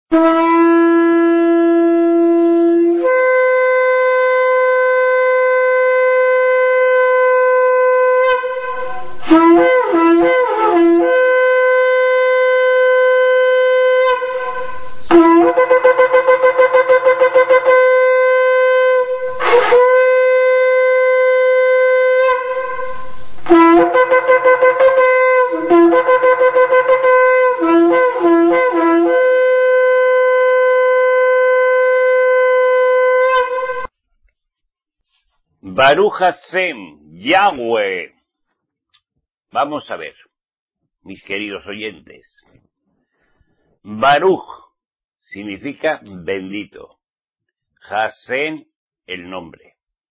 Baruch Hashem, Yahweh. Vamos a ver, mis queridos oyentes. Baruch significa bendito. Hashem, el nombre.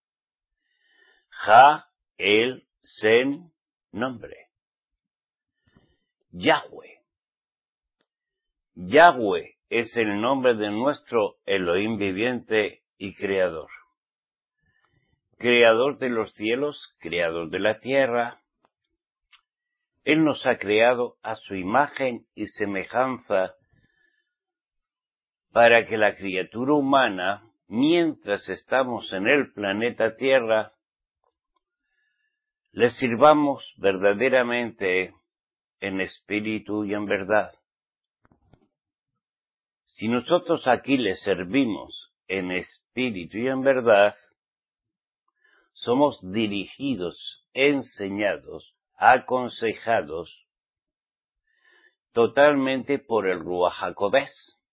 El Sen, nombre. Yahweh. Yahweh es el nombre de nuestro Elohim viviente y creador. Creador de los cielos, creador de la tierra. Él nos ha creado a su imagen y semejanza para que la criatura humana, mientras estamos en el planeta Tierra, le sirvamos verdaderamente en espíritu y en verdad. Si nosotros aquí le servimos en espíritu y en verdad, somos dirigidos, enseñados, aconsejados totalmente por el Ruach HaKodesh.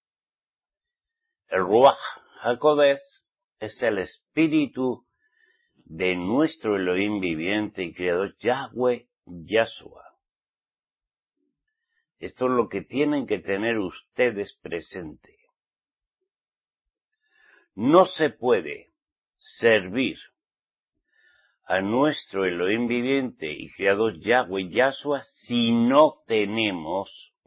El Ruach HaKodesh es el espíritu de nuestro Elohim viviente y creador Yahweh Yahshua. Esto es lo que tienen que tener ustedes presente. No se puede servir a nuestro Elohim viviente y creador Yahweh Yahshua si no tenemos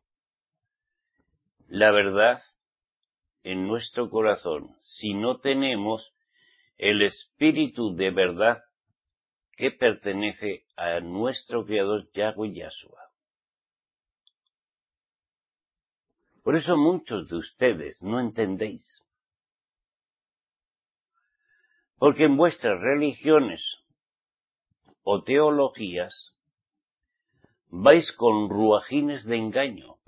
la verdad en nuestro corazón, si no tenemos el espíritu de verdad que pertenece a nuestro creador Yahweh Yahshua. Por eso muchos de ustedes no entendéis. Porque en vuestras religiones o teologías vais con ruajines de engaño.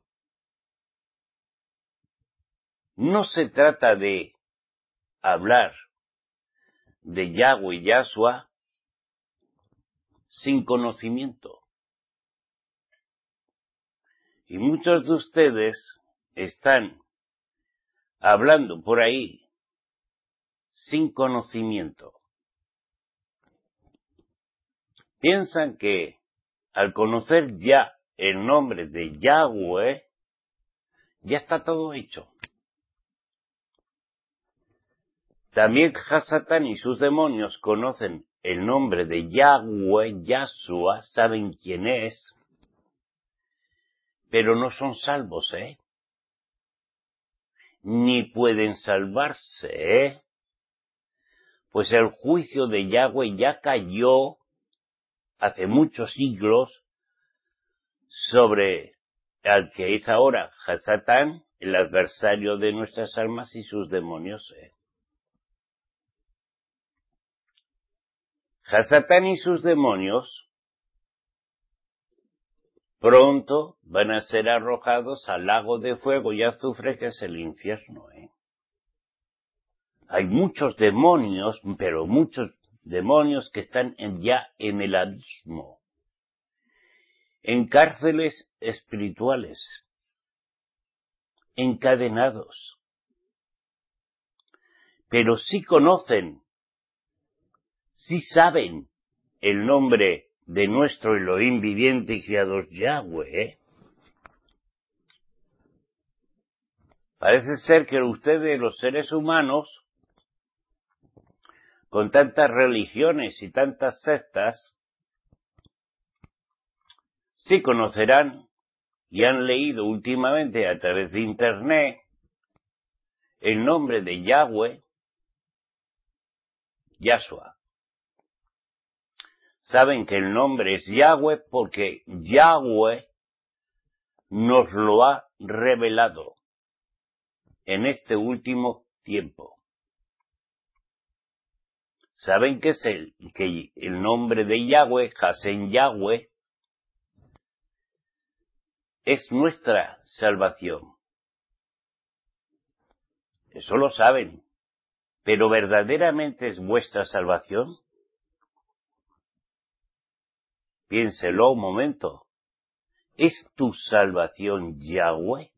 No se trata de hablar de Yahweh Yahshua sin conocimiento. Y muchos de ustedes están hablando por ahí sin conocimiento. Piensan que al conocer ya el nombre de Yahweh, ya está todo hecho. También Hasatán y sus demonios conocen el nombre de Yahweh, Yahshua, saben quién es, pero no son salvos, ni pueden salvarse, pues el juicio de Yahweh ya cayó hace muchos siglos sobre el que es ahora Hasatán, el adversario de nuestras almas y sus demonios. Hasatán y sus demonios pronto van a ser arrojados al lago de fuego y azufre que es el infierno. Hay muchos demonios, pero muchos demonios que están ya en el abismo, en cárceles espirituales, encadenados. Pero sí conocen, sí saben el nombre de nuestro Elohim viviente y creador Yahweh. Parece ser que ustedes, los seres humanos, con tantas religiones y tantas sectas, sí conocerán y han leído últimamente a través de Internet el nombre de Yahweh, Yahshua. Saben que el nombre es Yahweh porque Yahweh nos lo ha revelado en este último tiempo. ¿Saben qué es el nombre de Yahweh, Hashem Yahweh? Es nuestra salvación. Eso lo saben. ¿Pero verdaderamente es vuestra salvación? Piénselo un momento. ¿Es tu salvación Yahweh?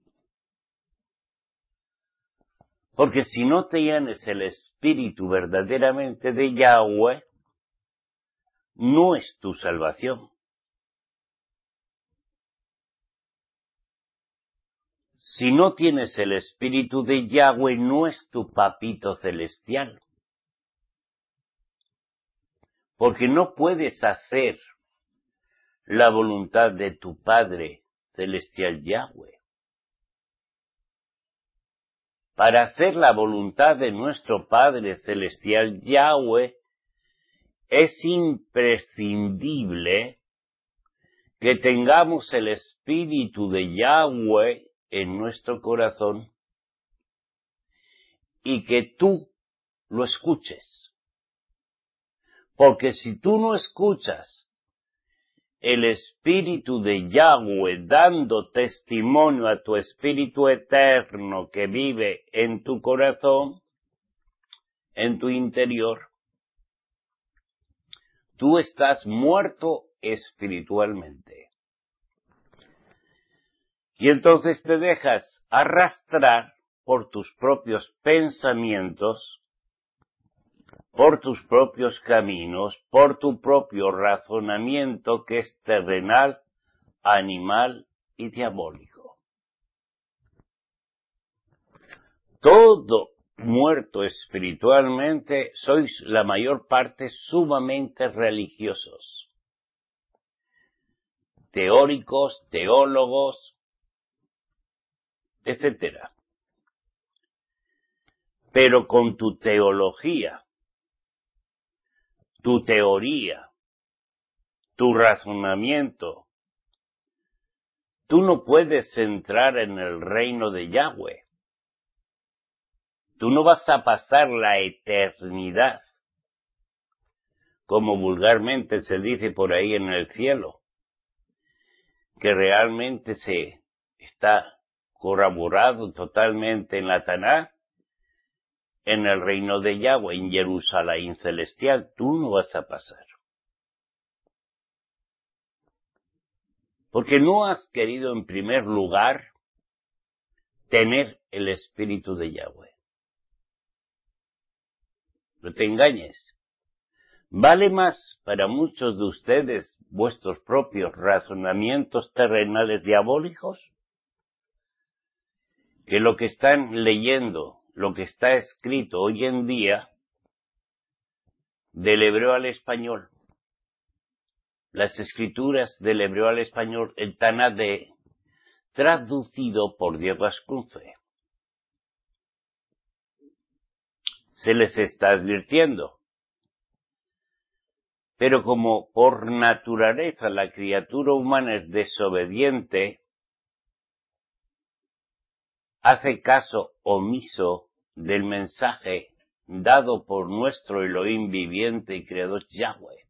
Porque si no tienes el espíritu verdaderamente de Yahweh, no es tu salvación. Si no tienes el espíritu de Yahweh, no es tu papito celestial. Porque no puedes hacer la voluntad de tu Padre celestial Yahweh. Para hacer la voluntad de nuestro Padre celestial Yahweh, es imprescindible que tengamos el espíritu de Yahweh en nuestro corazón y que tú lo escuches. Porque si tú no escuchas el espíritu de Yahweh dando testimonio a tu espíritu eterno que vive en tu corazón, en tu interior, tú estás muerto espiritualmente. Y entonces te dejas arrastrar por tus propios pensamientos, por tus propios caminos, por tu propio razonamiento que es terrenal, animal y diabólico. Todo muerto espiritualmente sois la mayor parte sumamente religiosos, teóricos, teólogos, etcétera. Pero con tu teología, tu teoría, tu razonamiento, tú no puedes entrar en el reino de Yahweh. Tú no vas a pasar la eternidad, como vulgarmente se dice por ahí en el cielo, que realmente se está corroborado totalmente en la Taná, en el reino de Yahweh, en Jerusalén celestial, tú no vas a pasar. Porque no has querido en primer lugar tener el espíritu de Yahweh. No te engañes. ¿Vale más para muchos de ustedes vuestros propios razonamientos terrenales diabólicos que lo que están leyendo, lo que está escrito hoy en día del hebreo al español? Las escrituras del hebreo al español, el Taná traducido por Diego Ascunce. Se les está advirtiendo. Pero como por naturaleza la criatura humana es desobediente, hace caso omiso del mensaje dado por nuestro Elohim viviente y creador Yahweh.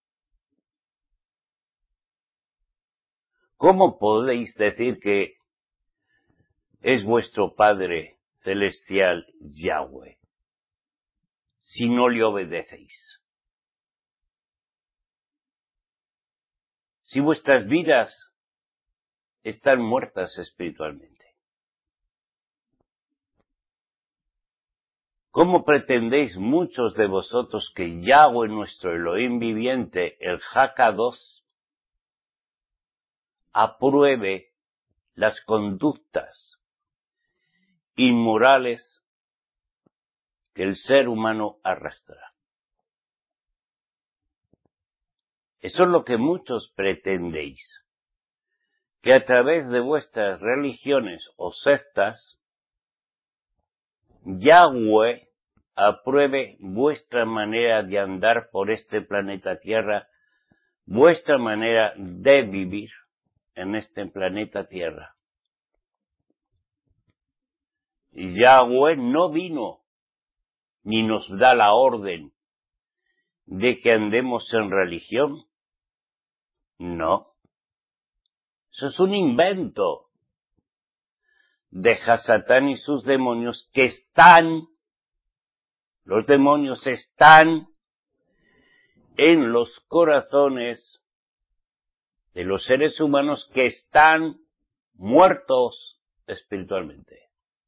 ¿Cómo podéis decir que es vuestro Padre celestial Yahweh si no le obedecéis? Si vuestras vidas están muertas espiritualmente. ¿Cómo pretendéis muchos de vosotros que Yahweh, nuestro Elohim viviente, el Hakados, apruebe las conductas inmorales que el ser humano arrastra? Eso es lo que muchos pretendéis, que a través de vuestras religiones o sectas, Yahweh apruebe vuestra manera de andar por este planeta Tierra, vuestra manera de vivir en este planeta Tierra. Yahweh no vino ni nos da la orden de que andemos en religión. No. Eso es un invento de Hasatán y sus demonios que los demonios están en los corazones de los seres humanos que están muertos espiritualmente.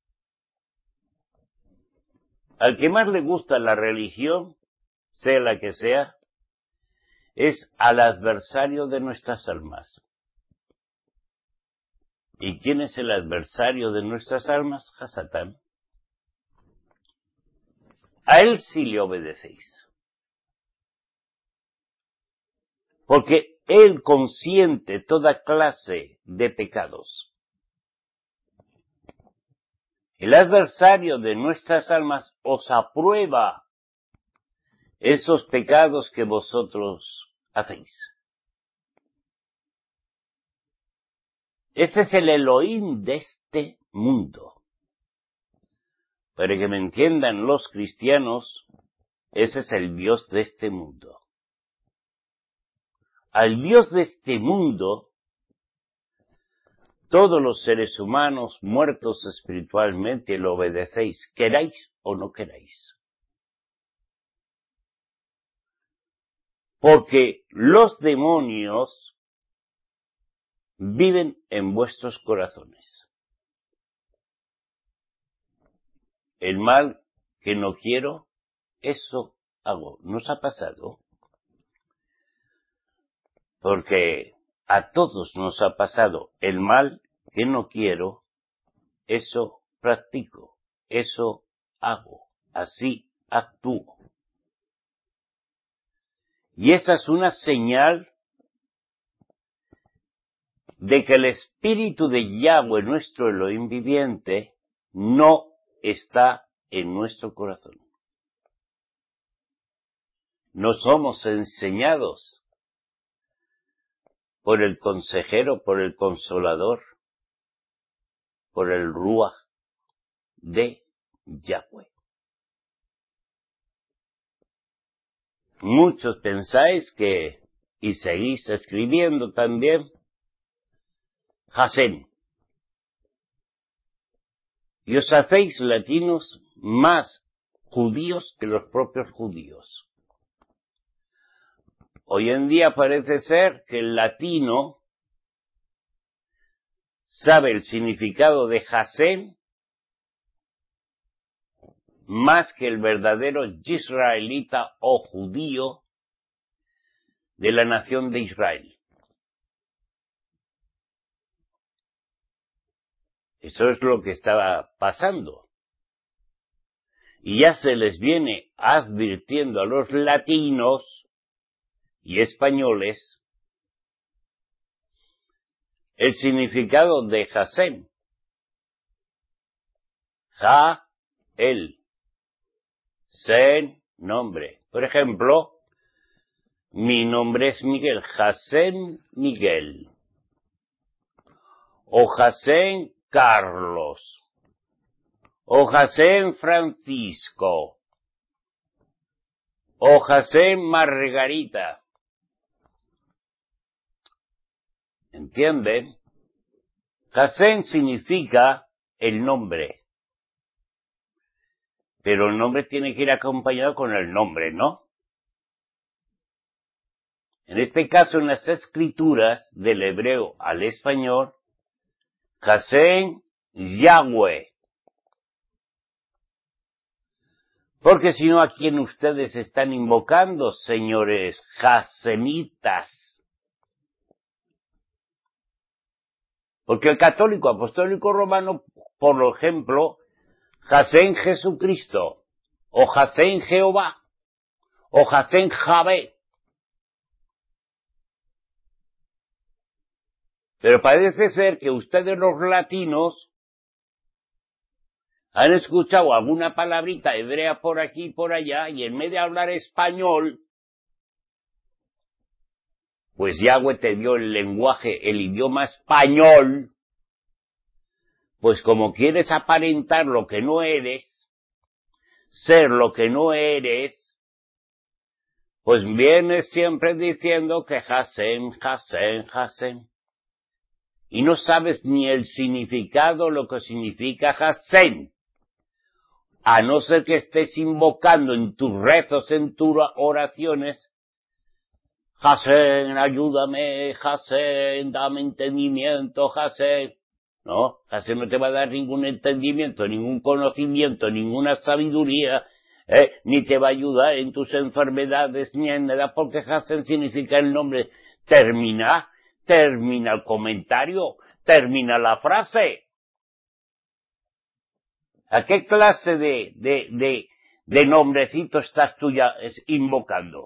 Al que más le gusta la religión, sea la que sea, es al adversario de nuestras almas. ¿Y quién es el adversario de nuestras almas? Hasatán. A él sí le obedecéis. Porque él consiente toda clase de pecados. El adversario de nuestras almas os aprueba esos pecados que vosotros hacéis. Este es el Elohim de este mundo. Para que me entiendan los cristianos, ese es el Dios de este mundo. Al Dios de este mundo, todos los seres humanos muertos espiritualmente lo obedecéis, queráis o no queráis. Porque los demonios viven en vuestros corazones. El mal que no quiero, eso hago. ¿Nos ha pasado? Porque a todos nos ha pasado el mal que no quiero, eso practico, eso hago, así actúo. Y esta es una señal de que el espíritu de Yahweh, nuestro Elohim viviente, no está en nuestro corazón. No somos enseñados por el consejero, por el consolador, por el Ruach de Yahweh. Muchos pensáis que, y seguís escribiendo también, Hasén. Y os hacéis latinos más judíos que los propios judíos. Hoy en día parece ser que el latino sabe el significado de Hasén más que el verdadero israelita o judío de la nación de Israel. Eso es lo que estaba pasando. Y ya se les viene advirtiendo a los latinos y españoles el significado de Hasén. Ja, él. Sen, nombre. Por ejemplo, mi nombre es Miguel, Hasén Miguel. O Hasén Carlos. O Hasén Francisco. O Hasén Margarita. ¿Entienden? Hasén significa el nombre. Pero el nombre tiene que ir acompañado con el nombre, ¿no? En este caso, en las escrituras del hebreo al español, Hasén Yahweh. Porque si no, ¿a quién ustedes están invocando, señores hasemitas? Porque el católico apostólico romano, por ejemplo, Hasén Jesucristo, o Hasén Jehová, o Hasén Javé. Pero parece ser que ustedes los latinos han escuchado alguna palabrita hebrea por aquí y por allá, y en vez de hablar español, pues Yahweh te dio el lenguaje, el idioma español, pues como quieres aparentar lo que no eres, ser lo que no eres, pues vienes siempre diciendo que Hashem, Hashem, Hashem. Y no sabes ni el significado, lo que significa Hashem. A no ser que estés invocando en tus rezos, en tus oraciones, Hashem, ayúdame, Hashem, dame entendimiento, Hashem. No, Hashem no te va a dar ningún entendimiento, ningún conocimiento, ninguna sabiduría, ni te va a ayudar en tus enfermedades, ni en nada, porque Hashem significa el nombre. Termina el comentario, termina la frase. ¿A qué clase de nombrecito estás tú ya invocando?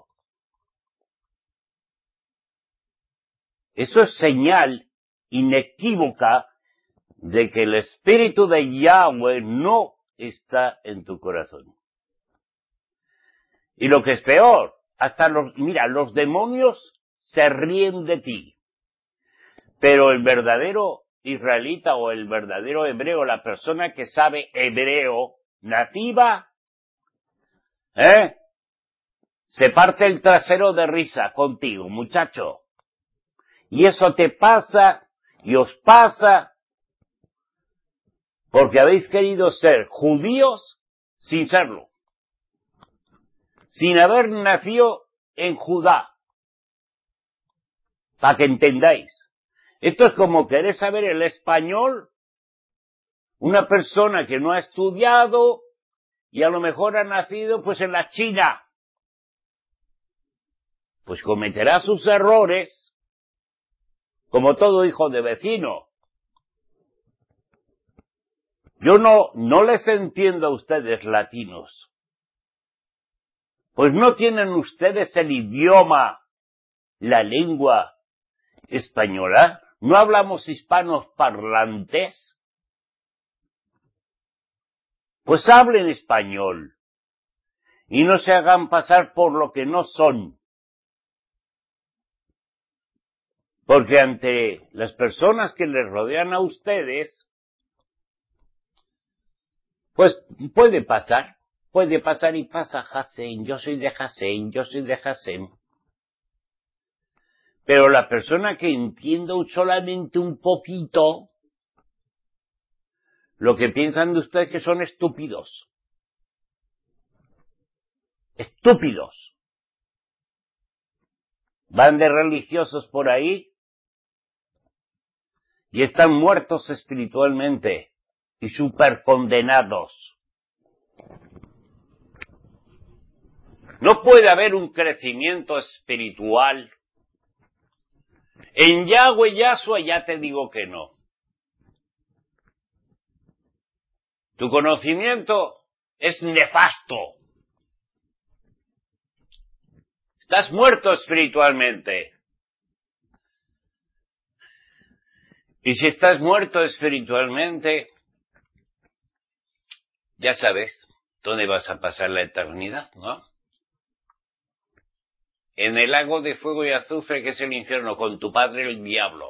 Eso es señal inequívoca de que el Espíritu de Yahweh no está en tu corazón. Y lo que es peor, hasta los demonios se ríen de ti. Pero el verdadero israelita o el verdadero hebreo, la persona que sabe hebreo nativa, se parte el trasero de risa contigo, muchacho. Y eso te pasa y os pasa porque habéis querido ser judíos sin serlo, sin haber nacido en Judá, para que entendáis. Esto es como querer saber el español, una persona que no ha estudiado y a lo mejor ha nacido pues en la China. Pues cometerá sus errores, como todo hijo de vecino. Yo no les entiendo a ustedes latinos. Pues no tienen ustedes el idioma, la lengua española. ¿No hablamos hispanos parlantes? Pues hablen español y no se hagan pasar por lo que no son. Porque ante las personas que les rodean a ustedes, pues puede pasar y pasa Hashem, yo soy de Hashem, yo soy de Hashem. Pero la persona que entienda solamente un poquito, lo que piensan de ustedes que son estúpidos. Estúpidos. Van de religiosos por ahí y están muertos espiritualmente y súper condenados. No puede haber un crecimiento espiritual. En Yahweh Yahshua ya te digo que no. Tu conocimiento es nefasto. Estás muerto espiritualmente. Y si estás muerto espiritualmente, ya sabes dónde vas a pasar la eternidad, ¿no? En el lago de fuego y azufre que es el infierno, con tu padre el diablo.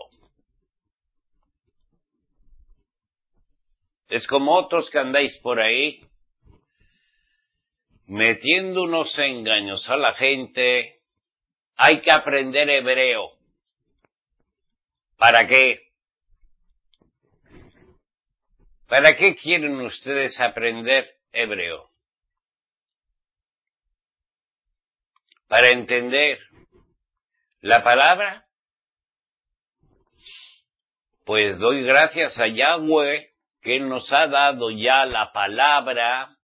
Es como otros que andáis por ahí metiendo unos engaños a la gente. Hay que aprender hebreo. ¿Para qué? ¿Para qué quieren ustedes aprender hebreo? ¿Para entender la palabra? Pues doy gracias a Yahweh que Él nos ha dado ya la palabra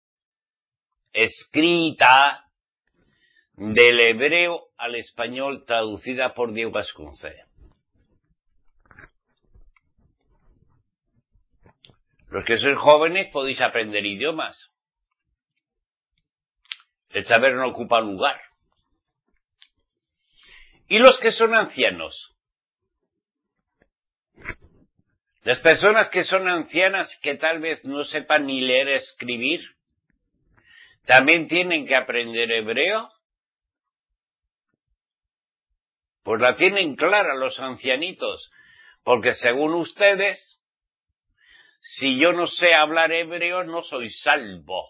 escrita del hebreo al español traducida por Diego Vasconcelos. Los que sois jóvenes podéis aprender idiomas. El saber no ocupa lugar. ¿Y los que son ancianos? Las personas que son ancianas que tal vez no sepan ni leer ni escribir, ¿también tienen que aprender hebreo? Pues la tienen clara los ancianitos, porque según ustedes, si yo no sé hablar hebreo, no soy salvo.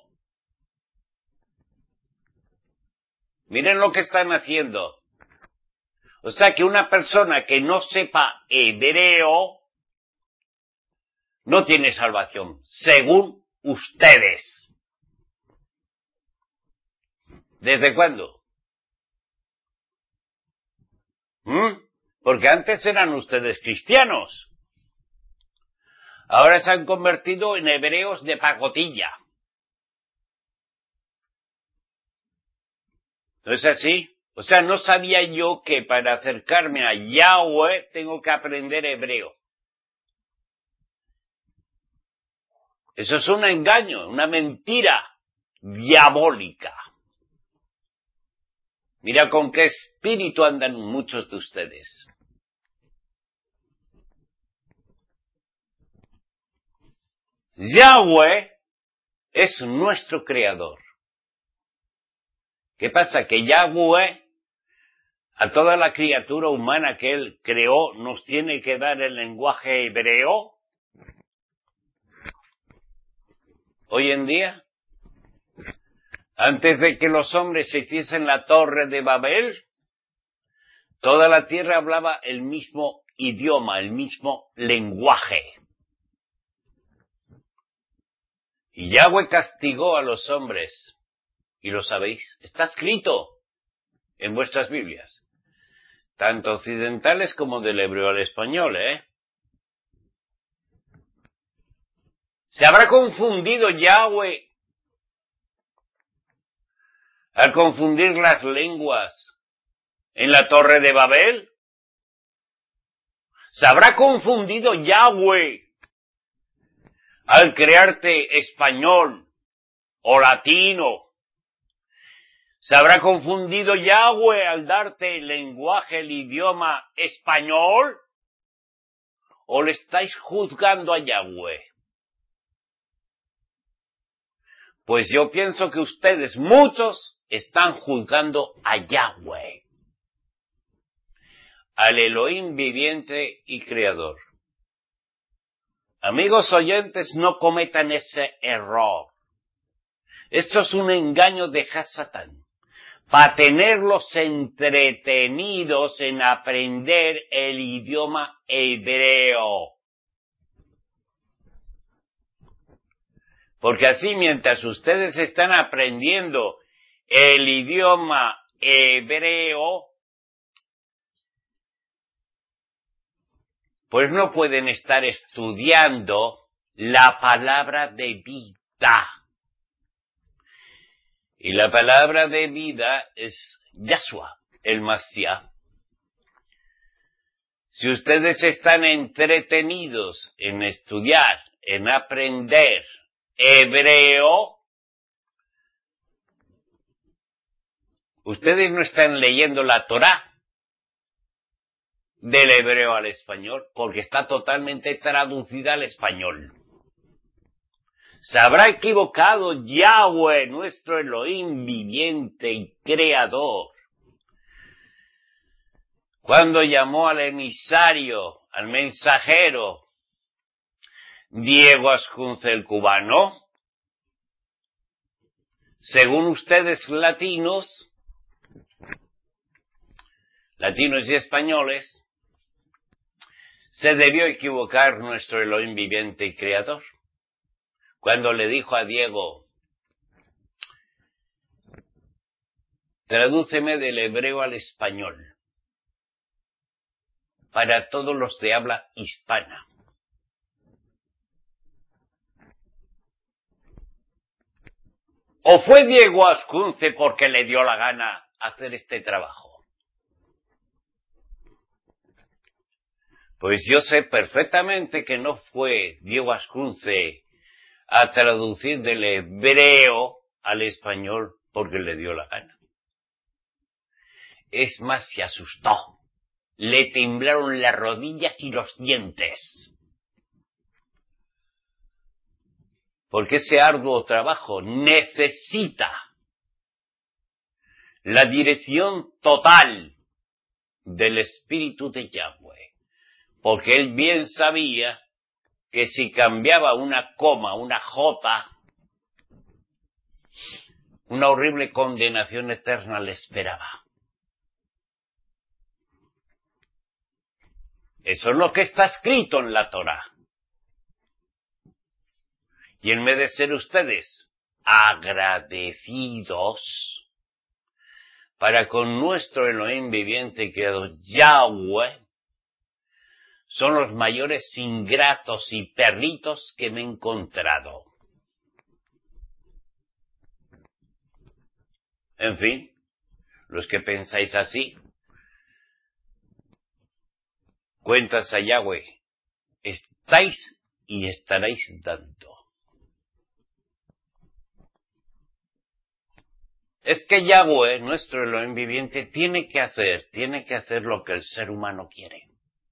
Miren lo que están haciendo. O sea que una persona que no sepa hebreo no tiene salvación, según ustedes. ¿Desde cuándo? Porque antes eran ustedes cristianos. Ahora se han convertido en hebreos de pacotilla. ¿No es así? O sea, no sabía yo que para acercarme a Yahweh tengo que aprender hebreo. Eso es un engaño, una mentira diabólica. Mira con qué espíritu andan muchos de ustedes. Yahweh es nuestro creador. ¿Qué pasa? Que Yahweh, a toda la criatura humana que Él creó, nos tiene que dar el lenguaje hebreo. Hoy en día, antes de que los hombres se hiciesen la torre de Babel, toda la tierra hablaba el mismo idioma, el mismo lenguaje. Y Yahweh castigó a los hombres, y lo sabéis, está escrito en vuestras Biblias, tanto occidentales como del hebreo al español, ¿Se habrá confundido Yahweh al confundir las lenguas en la torre de Babel? ¿Se habrá confundido Yahweh al crearte español o latino? ¿Se habrá confundido Yahweh al darte el lenguaje, el idioma español? ¿O le estáis juzgando a Yahweh? Pues yo pienso que ustedes, muchos, están juzgando a Yahweh, al Elohim viviente y creador. Amigos oyentes, no cometan ese error. Esto es un engaño de Hasatán, para tenerlos entretenidos en aprender el idioma hebreo. Porque así, mientras ustedes están aprendiendo el idioma hebreo, pues no pueden estar estudiando la palabra de vida. Y la palabra de vida es Yahshua, el Mashiach. Si ustedes están entretenidos en estudiar, en aprender hebreo, ustedes no están leyendo la Torá del hebreo al español, porque está totalmente traducida al español. Se habrá equivocado Yahweh, nuestro Elohim viviente y creador, cuando llamó al emisario, al mensajero, Diego Ascunce el cubano. Según ustedes latinos y españoles, se debió equivocar nuestro Elohim viviente y creador, cuando le dijo a Diego, tradúceme del hebreo al español, para todos los de habla hispana. ¿O fue Diego Ascunce porque le dio la gana hacer este trabajo? Pues yo sé perfectamente que no fue Diego Ascunce a traducir del hebreo al español porque le dio la gana. Es más, se asustó. Le temblaron las rodillas y los dientes. Porque ese arduo trabajo necesita la dirección total del Espíritu de Yahweh. Porque él bien sabía que si cambiaba una coma, una jota, una horrible condenación eterna le esperaba. Eso es lo que está escrito en la Torá. Y en vez de ser ustedes agradecidos para con nuestro Elohim viviente y creador Yahweh, son los mayores ingratos y perritos que me he encontrado. En fin, los que pensáis así, cuentas a Yahweh, estáis y estaréis dando. Es que Yahweh, nuestro Elohim viviente, tiene que hacer lo que el ser humano quiere.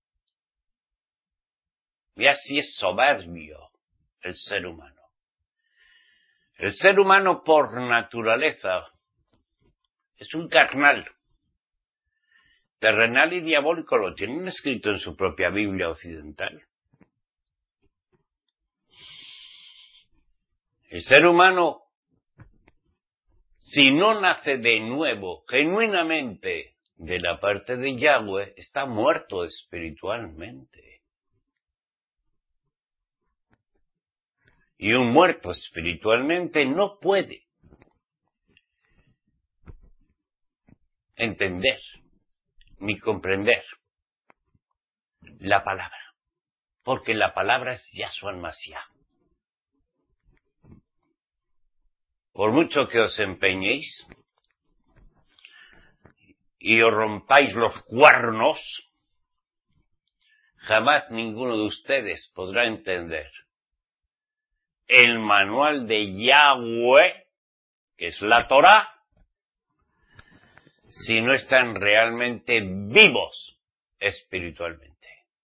Y así es soberbio el ser humano. El ser humano por naturaleza es un carnal, terrenal y diabólico, lo tienen escrito en su propia Biblia occidental. El ser humano, si no nace de nuevo, genuinamente, de la parte de Yahweh, está muerto espiritualmente. Y un muerto espiritualmente no puede entender ni comprender la palabra, porque la palabra es Yahshua Mashiach. Por mucho que os empeñéis y os rompáis los cuernos, jamás ninguno de ustedes podrá entender el manual de Yahweh, que es la Torá, si no están realmente vivos espiritualmente.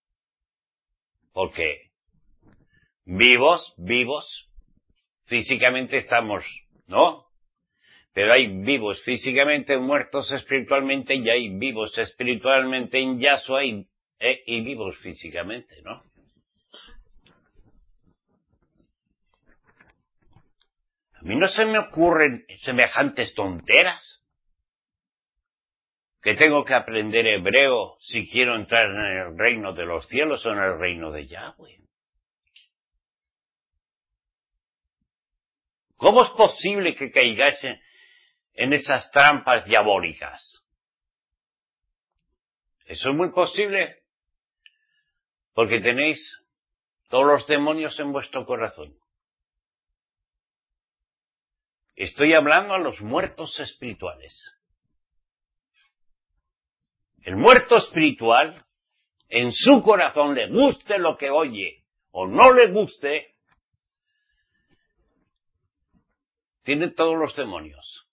Porque vivos, físicamente estamos, ¿no? Pero hay vivos físicamente, muertos espiritualmente, y hay vivos espiritualmente en Yahshua y vivos físicamente, ¿no? A mí no se me ocurren semejantes tonteras. Que tengo que aprender hebreo si quiero entrar en el reino de los cielos o en el reino de Yahweh. ¿Cómo es posible que caigáis en esas trampas diabólicas? Eso es muy posible porque tenéis todos los demonios en vuestro corazón. Estoy hablando a los muertos espirituales. El muerto espiritual, en su corazón, le guste lo que oye o no le guste, tiene todos los demonios.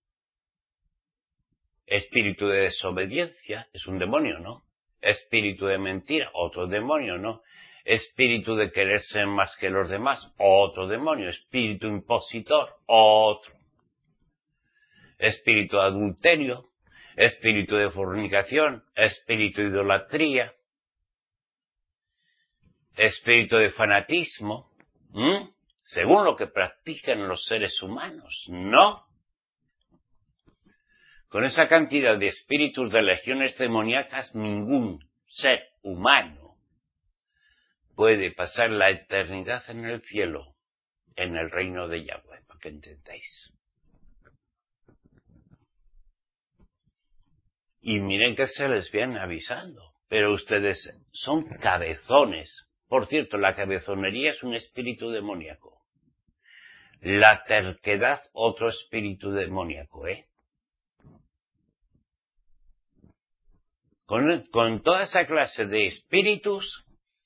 Espíritu de desobediencia es un demonio, ¿no? Espíritu de mentira, otro demonio, ¿no? Espíritu de querer ser más que los demás, otro demonio. Espíritu impositor, otro. Espíritu de adulterio, espíritu de fornicación, espíritu de idolatría, espíritu de fanatismo, según lo que practican los seres humanos, ¿no? Con esa cantidad de espíritus de legiones demoníacas, ningún ser humano puede pasar la eternidad en el cielo, en el reino de Yahweh, para que entendáis. Y miren que se les viene avisando, pero ustedes son cabezones. Por cierto, la cabezonería es un espíritu demoníaco. La terquedad, otro espíritu demoníaco, Con toda esa clase de espíritus,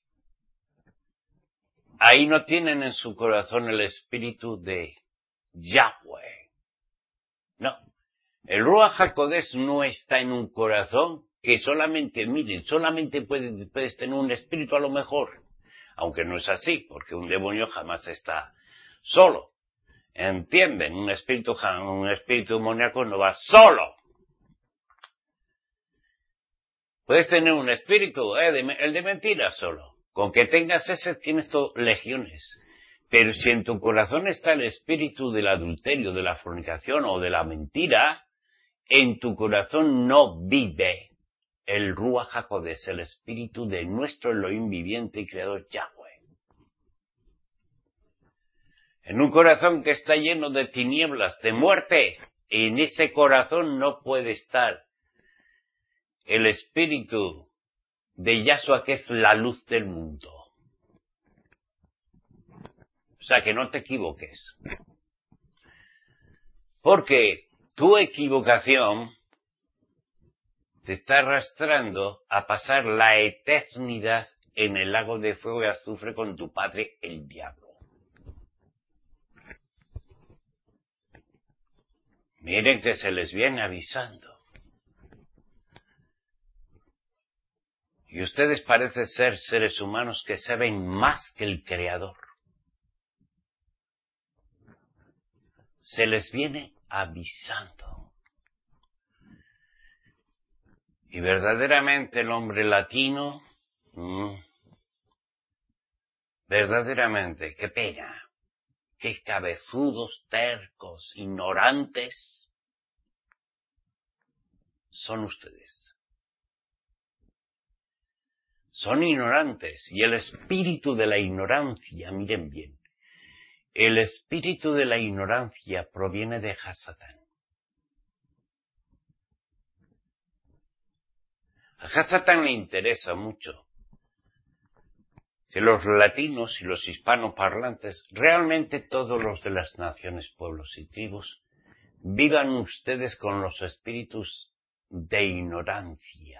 ahí no tienen en su corazón el espíritu de Yahweh. No. El Ruach HaKodesh no está en un corazón que solamente, miren, solamente puedes tener un espíritu a lo mejor, aunque no es así, porque un demonio jamás está solo. ¿Entienden? Un espíritu demoníaco no va solo. Puedes tener un espíritu, el de mentira solo, Con que tengas ese tienes legiones. Pero si en tu corazón está el espíritu del adulterio, de la fornicación o de la mentira, en tu corazón no vive el Ruach HaKodesh, el espíritu de nuestro Elohim viviente y creador Yahweh. En un corazón que está lleno de tinieblas, de muerte, en ese corazón no puede estar el espíritu de Yahshua, que es la luz del mundo. O sea, que no te equivoques. Porque tu equivocación te está arrastrando a pasar la eternidad en el lago de fuego y azufre con tu padre, el diablo. Miren que se les viene avisando. Y ustedes parecen ser seres humanos que saben más que el Creador. Se les viene avisando. Y verdaderamente el hombre latino, verdaderamente, qué pena, qué cabezudos, tercos, ignorantes son ustedes. Son ignorantes, y el espíritu de la ignorancia, miren bien, el espíritu de la ignorancia proviene de Hasatán. A Hasatán le interesa mucho que los latinos y los hispanoparlantes, realmente todos los de las naciones, pueblos y tribus, vivan ustedes con los espíritus de ignorancia.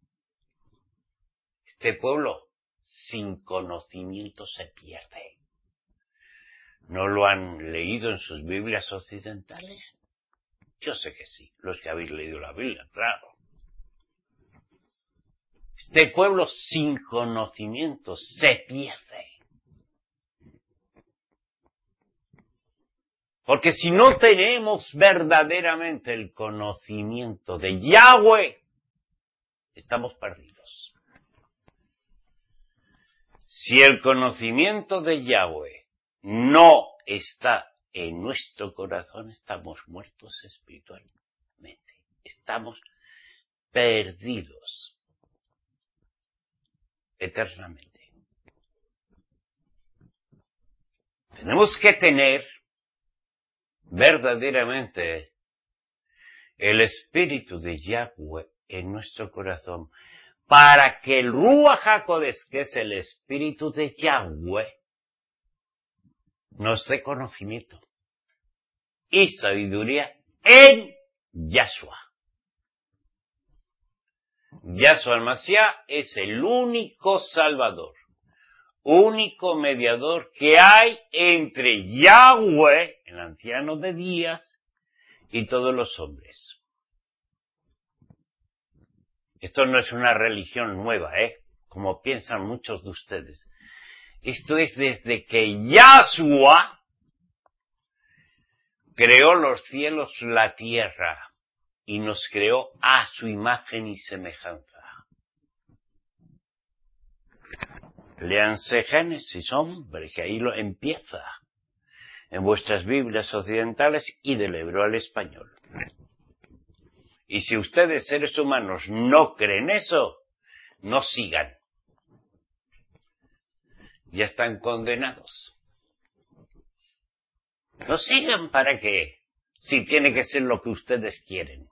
Este pueblo sin conocimiento se pierde. ¿No lo han leído en sus Biblias occidentales? Yo sé que sí, los que habéis leído la Biblia, claro. Este pueblo sin conocimiento se pierde. Porque si no tenemos verdaderamente el conocimiento de Yahweh, estamos perdidos. Si el conocimiento de Yahweh no está en nuestro corazón, estamos muertos espiritualmente. Estamos perdidos eternamente. Tenemos que tener verdaderamente el espíritu de Yahweh en nuestro corazón para que el Ruach HaKodesh, que es el espíritu de Yahweh, nos dé conocimiento y sabiduría en Yahshua. Yahshua el Mashiach es el único Salvador, único mediador que hay entre Yahweh, el anciano de días, y todos los hombres. Esto no es una religión nueva, como piensan muchos de ustedes. Esto es desde que Yahshua creó los cielos, la tierra, y nos creó a su imagen y semejanza. Léanse Génesis, hombre, que ahí lo empieza, en vuestras Biblias occidentales y del hebreo al español. Y si ustedes, seres humanos, no creen eso, no sigan. Ya están condenados. No sigan, ¿para qué? Si tiene que ser lo que ustedes quieren.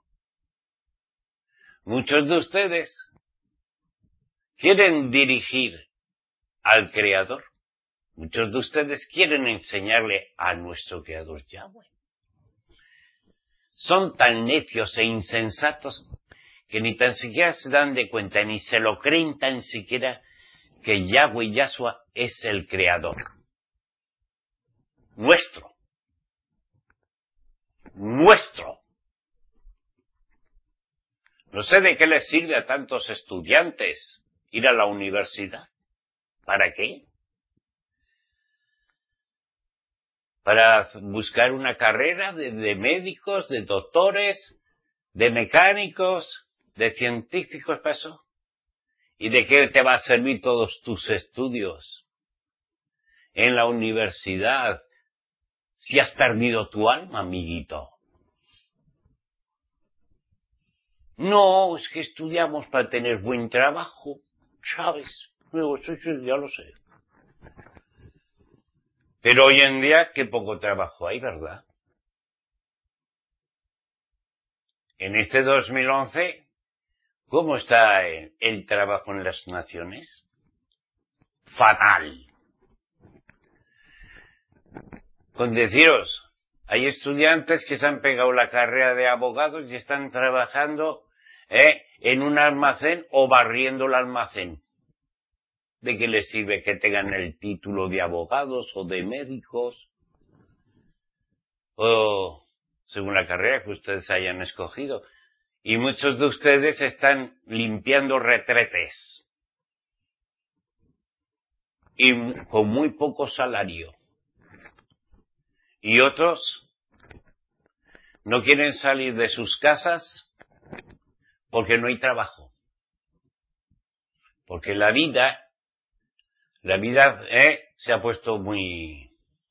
Muchos de ustedes quieren dirigir al Creador. Muchos de ustedes quieren enseñarle a nuestro Creador Yahweh. Son tan necios e insensatos que ni tan siquiera se dan de cuenta, ni se lo creen tan siquiera que Yahweh Yahshua es el Creador. Nuestro. No sé de qué les sirve a tantos estudiantes ir a la universidad. ¿Para qué? Para buscar una carrera de médicos, de doctores, de mecánicos, de científicos, para eso. ¿Y de qué te va a servir todos tus estudios en la universidad si has perdido tu alma, amiguito? No, es que estudiamos para tener buen trabajo, ¿sabes? Luego, eso ya lo sé. Pero hoy en día, qué poco trabajo hay, ¿verdad? En este 2011, ¿cómo está el trabajo en las naciones? Fatal. Con deciros, hay estudiantes que se han pegado la carrera de abogados y están trabajando en un almacén o barriendo el almacén. ¿De qué les sirve que tengan el título de abogados o de médicos? O según la carrera que ustedes hayan escogido. Y muchos de ustedes están limpiando retretes. Y con muy poco salario. Y otros no quieren salir de sus casas porque no hay trabajo. Porque la vida se ha puesto muy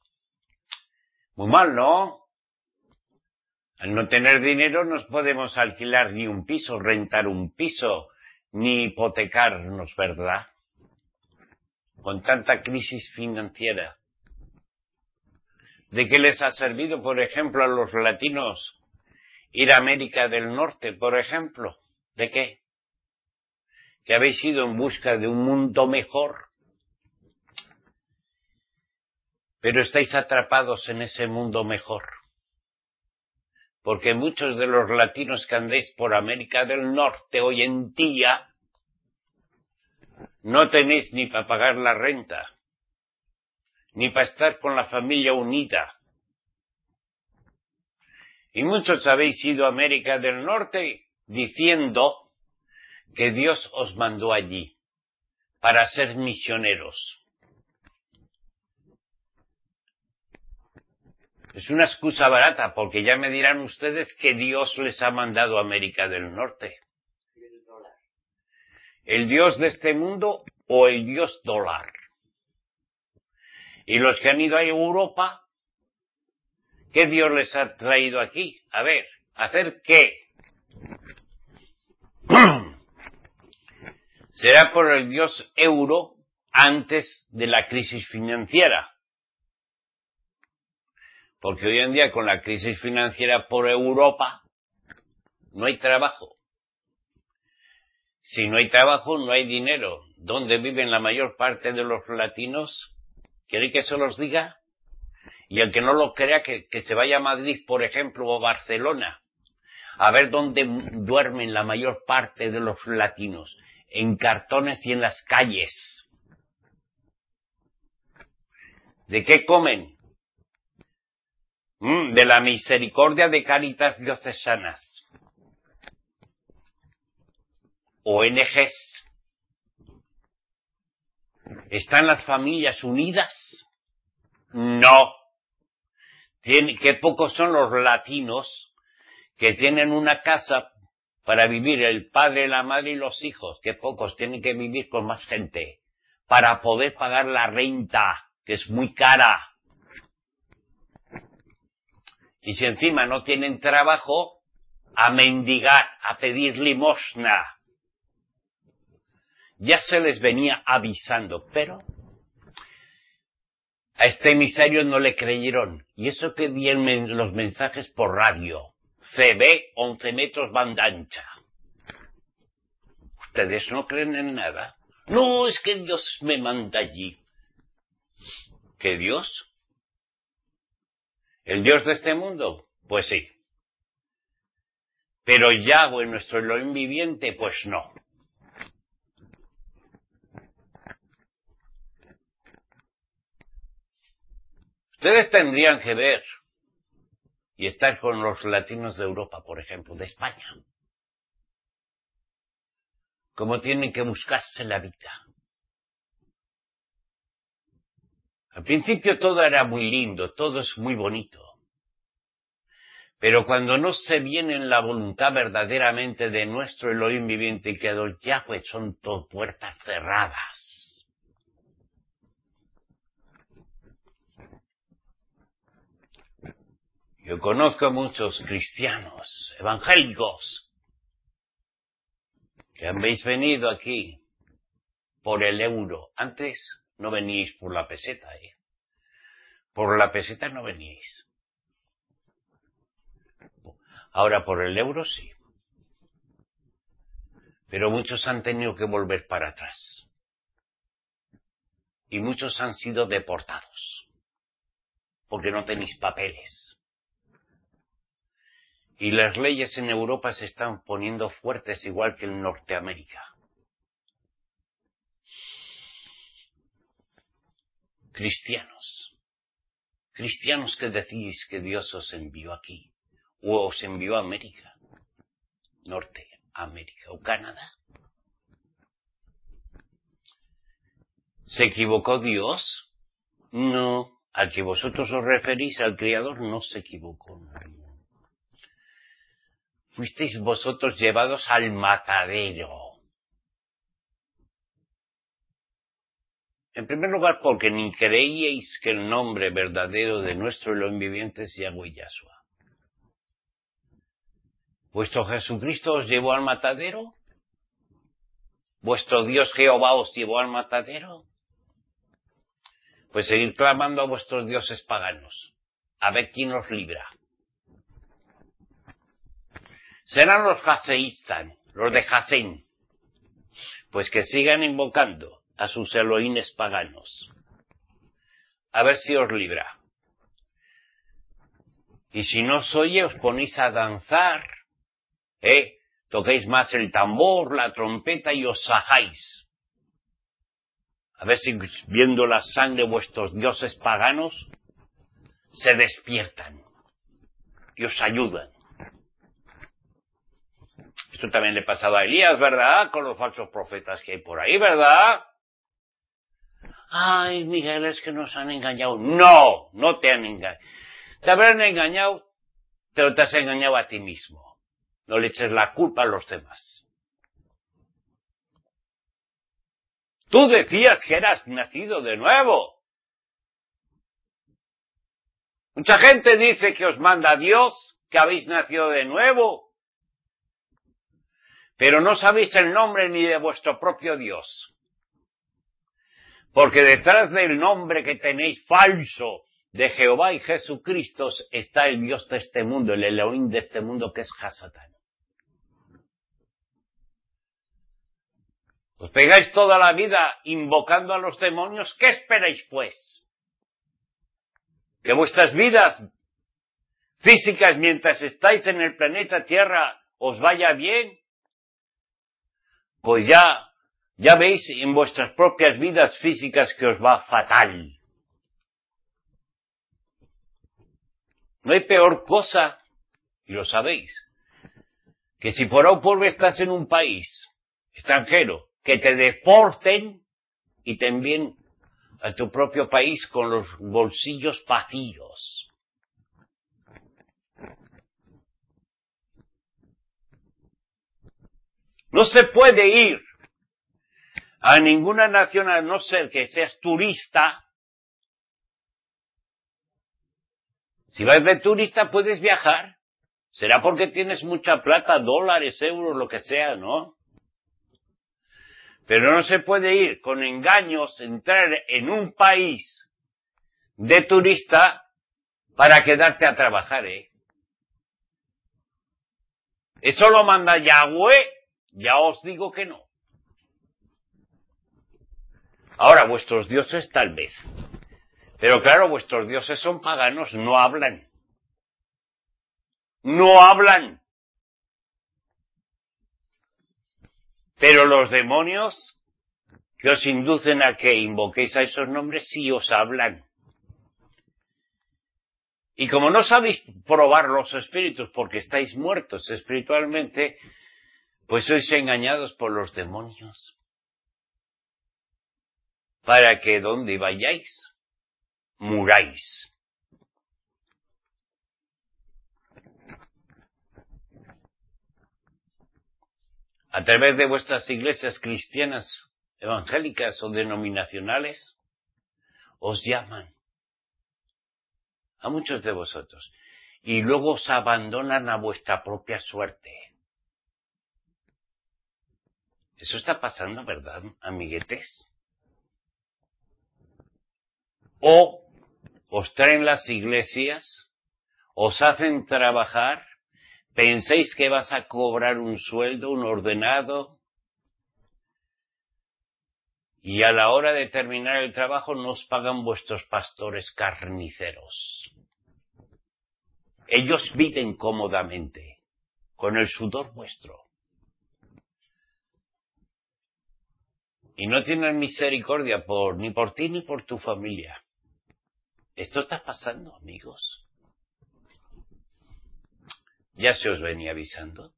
mal, ¿no? Al no tener dinero no podemos alquilar ni un piso, rentar un piso, ni hipotecarnos, ¿verdad? Con tanta crisis financiera. ¿De qué les ha servido, por ejemplo, a los latinos ir a América del Norte, por ejemplo? ¿De qué? ¿Que habéis ido en busca de un mundo mejor? Pero estáis atrapados en ese mundo mejor. Porque muchos de los latinos que andéis por América del Norte hoy en día no tenéis ni para pagar la renta, ni para estar con la familia unida. Y muchos habéis ido a América del Norte diciendo que Dios os mandó allí para ser misioneros. Es una excusa barata, porque ya me dirán ustedes que Dios les ha mandado a América del Norte. ¿El Dios de este mundo o el Dios dólar? Y los que han ido a Europa, ¿qué Dios les ha traído aquí? A ver, ¿hacer qué? Será por el Dios euro antes de la crisis financiera. Porque hoy en día con la crisis financiera por Europa no hay trabajo. Si no hay trabajo, no hay dinero. ¿Dónde viven la mayor parte de los latinos? ¿Quiere que se los diga? Y el que no lo crea, que se vaya a Madrid, por ejemplo, o Barcelona, a ver dónde duermen la mayor parte de los latinos. En cartones y en las calles. ¿De qué comen? De la misericordia de Cáritas Diocesanas. ONGs. ¿Están las familias unidas? No. Qué pocos son los latinos que tienen una casa para vivir el padre, la madre y los hijos. Qué pocos tienen que vivir con más gente para poder pagar la renta, que es muy cara. Y si encima no tienen trabajo, a mendigar, a pedir limosna. Ya se les venía avisando, pero a este emisario no le creyeron. Y eso que di los mensajes por radio. CB, 11 metros banda ancha. ¿Ustedes no creen en nada? No, es que Dios me manda allí. ¿Qué Dios? ¿El Dios de este mundo? Pues sí. Pero Yahweh, nuestro Elohim viviente, pues no. Ustedes tendrían que ver y estar con los latinos de Europa, por ejemplo, de España. Cómo tienen que buscarse la vida. Al principio todo era muy lindo, todo es muy bonito. Pero cuando no se viene en la voluntad verdaderamente de nuestro Elohim viviente y creador Yahweh, son todo puertas cerradas. Yo conozco a muchos cristianos, evangélicos, que habéis venido aquí por el euro. Antes no veníais por la peseta, Por la peseta no veníais. Ahora por el euro sí. Pero muchos han tenido que volver para atrás. Y muchos han sido deportados. Porque no tenéis papeles. Y las leyes en Europa se están poniendo fuertes igual que en Norteamérica. Cristianos que decís que Dios os envió aquí, o os envió a América, Norteamérica o Canadá. ¿Se equivocó Dios? No. Al que vosotros os referís, al Creador, no se equivocó. No. Fuisteis vosotros llevados al matadero. En primer lugar, porque ni creíais que el nombre verdadero de nuestro Elohim viviente es Yahweh Yahshua. ¿Vuestro Jesucristo os llevó al matadero? ¿Vuestro Dios Jehová os llevó al matadero? Pues seguid clamando a vuestros dioses paganos. A ver quién os libra. Serán los Jaseístan, los de Jasén. Pues que sigan invocando a sus Elohines paganos. A ver si os libra. Y si no os oye, os ponéis a danzar, toquéis más el tambor, la trompeta y os sajáis. A ver si viendo la sangre vuestros dioses paganos se despiertan y os ayudan. Esto también le pasaba a Elías, ¿verdad? Con los falsos profetas que hay por ahí, ¿verdad? Ay, Miguel, es que nos han engañado. No, no te han engañado. Te habrán engañado, pero te has engañado a ti mismo. No le eches la culpa a los demás. Tú decías que eras nacido de nuevo. Mucha gente dice que os manda Dios, que habéis nacido de nuevo. Pero no sabéis el nombre ni de vuestro propio Dios. Porque detrás del nombre que tenéis falso de Jehová y Jesucristo está el Dios de este mundo, el Elohim de este mundo que es Hasatán. Os pegáis toda la vida invocando a los demonios. ¿Qué esperáis, pues? ¿Que vuestras vidas físicas mientras estáis en el planeta Tierra os vaya bien? Pues ya veis en vuestras propias vidas físicas que os va fatal. No hay peor cosa, y lo sabéis, que si por A o por B estás en un país extranjero, que te deporten y te envíen a tu propio país con los bolsillos vacíos. No se puede ir a ninguna nación a no ser que seas turista. Si vas de turista puedes viajar. Será porque tienes mucha plata, dólares, euros, lo que sea, ¿no? Pero no se puede ir con engaños, entrar en un país de turista para quedarte a trabajar, Eso lo manda Yahweh, ya os digo que no. Ahora, vuestros dioses tal vez. Pero claro, vuestros dioses son paganos, no hablan. No hablan. Pero los demonios que os inducen a que invoquéis a esos nombres sí os hablan. Y como no sabéis probar los espíritus porque estáis muertos espiritualmente, pues sois engañados por los demonios. Para que donde vayáis, muráis. a través de vuestras iglesias cristianas, evangélicas o denominacionales, os llaman a muchos de vosotros y luego os abandonan a vuestra propia suerte. Eso está pasando, ¿verdad, amiguetes? O os traen las iglesias, os hacen trabajar, pensáis que vas a cobrar un sueldo, un ordenado, y a la hora de terminar el trabajo no os pagan vuestros pastores carniceros. Ellos viven cómodamente, con el sudor vuestro. Y no tienen misericordia ni por ti ni por tu familia. Esto está pasando, amigos. Ya se os venía avisando.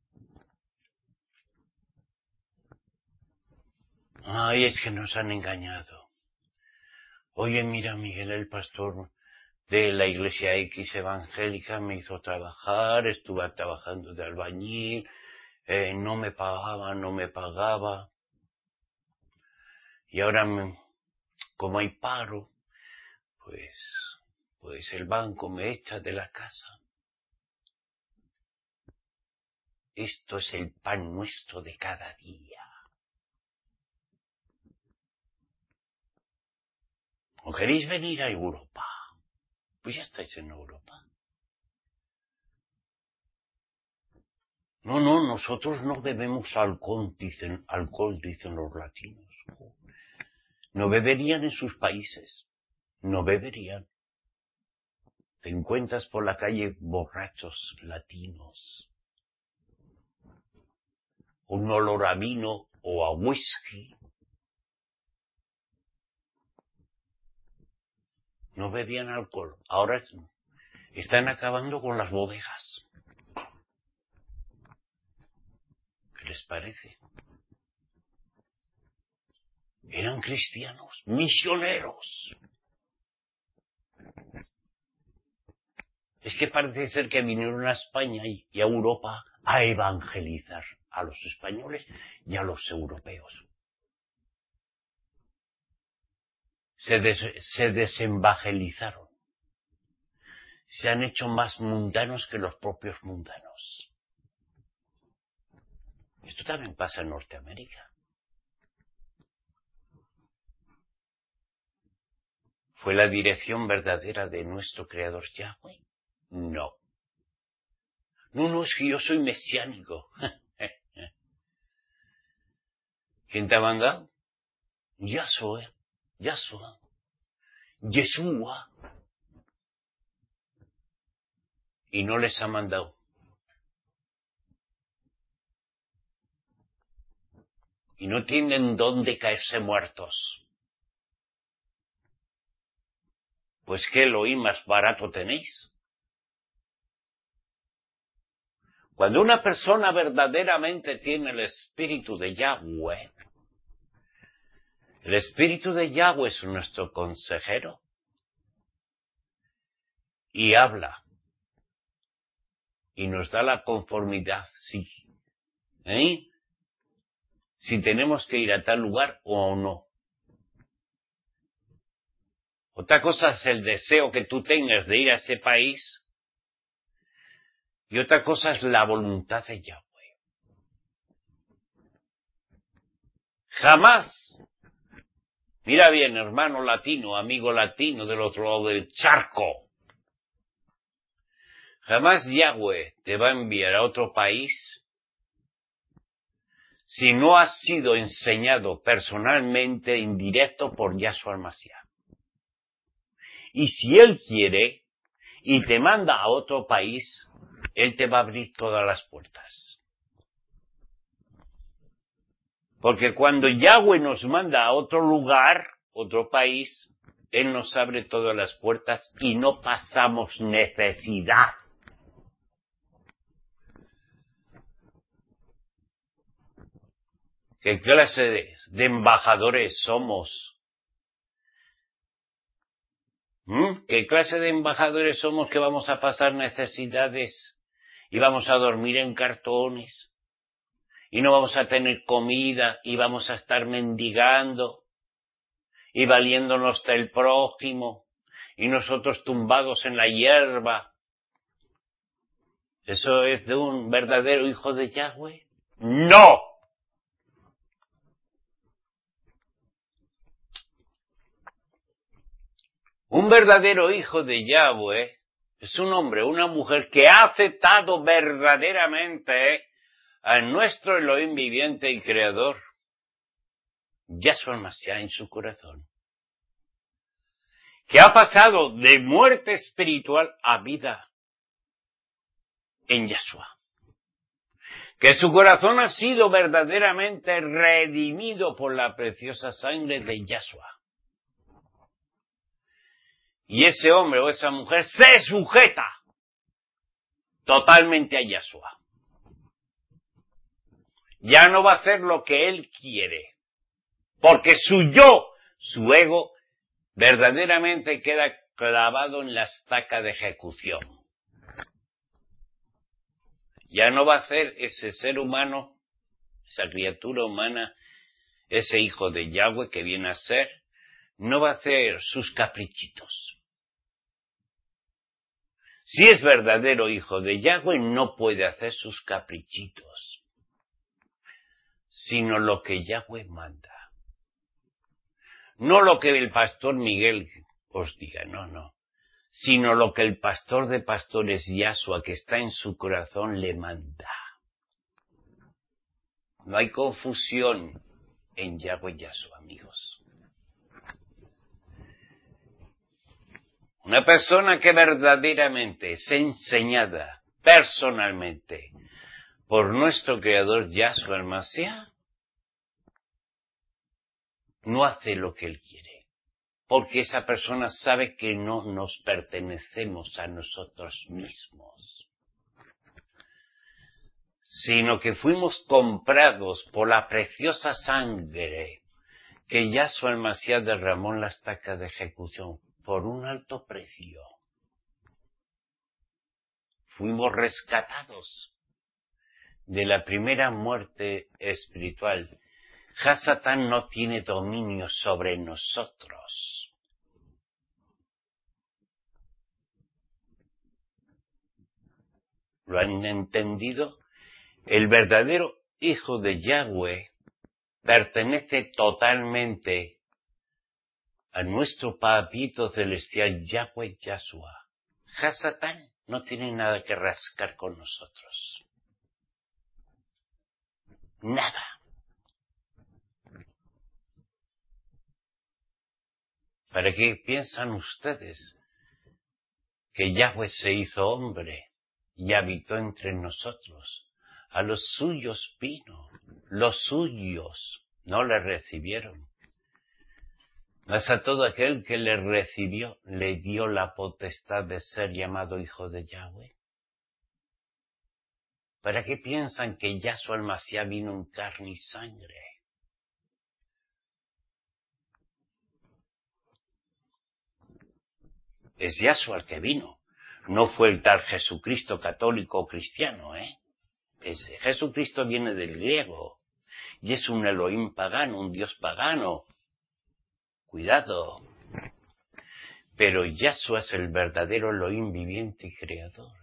Ay, es que nos han engañado. Oye, mira, Miguel, el pastor de la iglesia X evangélica me hizo trabajar, estuve trabajando de albañil, no me pagaba. Y ahora, como hay paro, pues el banco me echa de la casa. Esto es el pan nuestro de cada día. ¿O queréis venir a Europa? Pues ya estáis en Europa. No, nosotros no bebemos alcohol, dicen los latinos. No beberían en sus países. No beberían. Te encuentras por la calle borrachos latinos. Un olor a vino o a whisky. No bebían alcohol. Ahora están acabando con las bodegas. ¿Qué les parece? Eran cristianos, misioneros. Es que parece ser que vinieron a España y a Europa a evangelizar a los españoles y a los europeos. Se desevangelizaron. Se han hecho más mundanos que los propios mundanos. Esto también pasa en Norteamérica. ¿Fue la dirección verdadera de nuestro Creador Yahweh? No. No, es que yo soy mesiánico. ¿Quién te ha mandado? Yahshua. Yeshua. Y no les ha mandado. Y no tienen dónde caerse muertos. Pues qué Elohim más barato tenéis. Cuando una persona verdaderamente tiene el espíritu de Yahweh, el espíritu de Yahweh es nuestro consejero y habla y nos da la conformidad, sí. Si tenemos que ir a tal lugar o no. Otra cosa es el deseo que tú tengas de ir a ese país y otra cosa es la voluntad de Yahweh. Jamás, mira bien, hermano latino, amigo latino del otro lado del charco, jamás Yahweh te va a enviar a otro país si no has sido enseñado personalmente en directo por Yahshua Mashiach. Y si Él quiere y te manda a otro país, Él te va a abrir todas las puertas. Porque cuando Yahweh nos manda a otro lugar, otro país, Él nos abre todas las puertas y no pasamos necesidad. ¿Qué clase de embajadores somos? ¿Qué clase de embajadores somos que vamos a pasar necesidades y vamos a dormir en cartones y no vamos a tener comida y vamos a estar mendigando y valiéndonos del prójimo y nosotros tumbados en la hierba. ¿Eso es de un verdadero hijo de Yahweh? ¡No! Un verdadero hijo de Yahweh es un hombre, una mujer que ha aceptado verdaderamente a nuestro Elohim viviente y creador, Yahshua Mashiach, en su corazón. Que ha pasado de muerte espiritual a vida en Yahshua. Que su corazón ha sido verdaderamente redimido por la preciosa sangre de Yahshua. Y ese hombre o esa mujer se sujeta totalmente a Yahshua. Ya no va a hacer lo que él quiere, porque su yo, su ego, verdaderamente queda clavado en la estaca de ejecución. Ya no va a hacer ese ser humano, esa criatura humana, ese hijo de Yahweh que viene a ser, no va a hacer sus caprichitos. Si es verdadero hijo de Yahweh, no puede hacer sus caprichitos, sino lo que Yahweh manda. No lo que el pastor Miguel os diga, no, sino lo que el pastor de pastores Yahshua que está en su corazón le manda. No hay confusión en Yahweh Yahshua, amigos. Una persona que verdaderamente es enseñada personalmente por nuestro Creador Yahshua el Mashiach, no hace lo que él quiere, porque esa persona sabe que no nos pertenecemos a nosotros mismos, sino que fuimos comprados por la preciosa sangre que Yahshua el Mashiach derramó en la estaca de ejecución por un alto precio. Fuimos rescatados de la primera muerte espiritual. Hasatán no tiene dominio sobre nosotros. ¿Lo han entendido? El verdadero hijo de Yahweh pertenece totalmente a nuestro papito celestial Yahweh Yahshua. Hasatán no tiene nada que rascar con nosotros. Nada. ¿Para qué piensan ustedes que Yahweh se hizo hombre y habitó entre nosotros? A los suyos vino, los suyos no le recibieron. Mas a todo aquel que le recibió, le dio la potestad de ser llamado hijo de Yahweh. ¿Para qué piensan que Yahshua el Mashiach vino en carne y sangre? Es Yahshua el que vino. No fue el tal Jesucristo católico o cristiano, Jesucristo viene del griego. Y es un Elohim pagano, un Dios pagano. Cuidado. Pero Yahshua es el verdadero Elohim viviente y creador,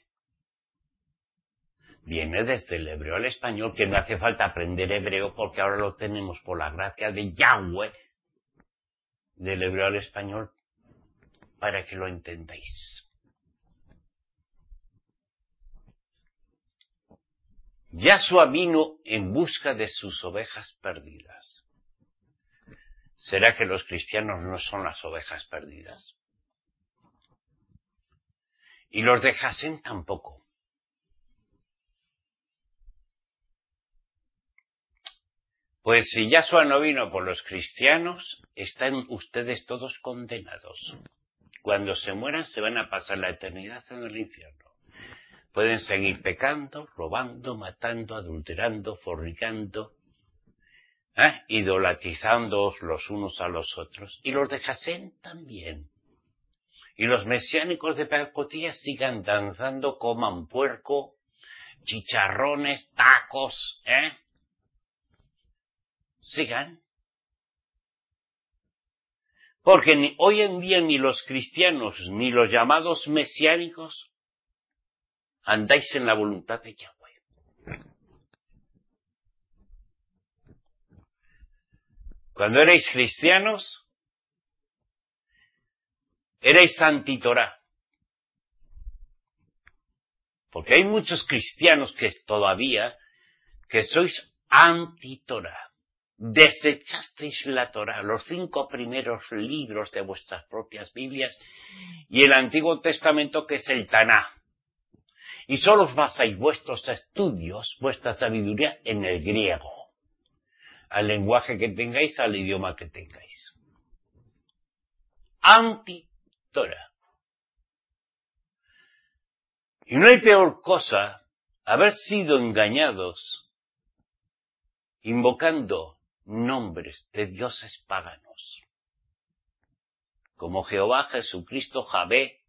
Viene desde el hebreo al español, que no hace falta aprender hebreo porque ahora lo tenemos por la gracia de Yahweh, del hebreo al español, para que lo entendáis. Yahshua vino en busca de sus ovejas perdidas. ¿Será que los cristianos no son las ovejas perdidas? Y los de Jasén tampoco. Pues si Yahshua no vino por los cristianos, están ustedes todos condenados. Cuando se mueran se van a pasar la eternidad en el infierno. Pueden seguir pecando, robando, matando, adulterando, fornicando, idolatrizándoos los unos a los otros. Y los de Jasén también. Y los mesiánicos de Pacotilla sigan danzando, coman puerco, chicharrones, tacos, sigan. Porque hoy en día ni los cristianos ni los llamados mesiánicos andáis en la voluntad de Yahweh. Cuando erais cristianos, erais anti-Torah. Porque hay muchos cristianos que todavía, que sois anti-Torah. Desechasteis la Torah, los 5 primeros libros de vuestras propias Biblias y el Antiguo Testamento, que es el Taná. Y solo os basáis vuestros estudios, vuestra sabiduría en el griego, al lenguaje que tengáis, al idioma que tengáis. Anti-Torah. Y no hay peor cosa haber sido engañados invocando nombres de dioses paganos, como Jehová, Jesucristo, Javé,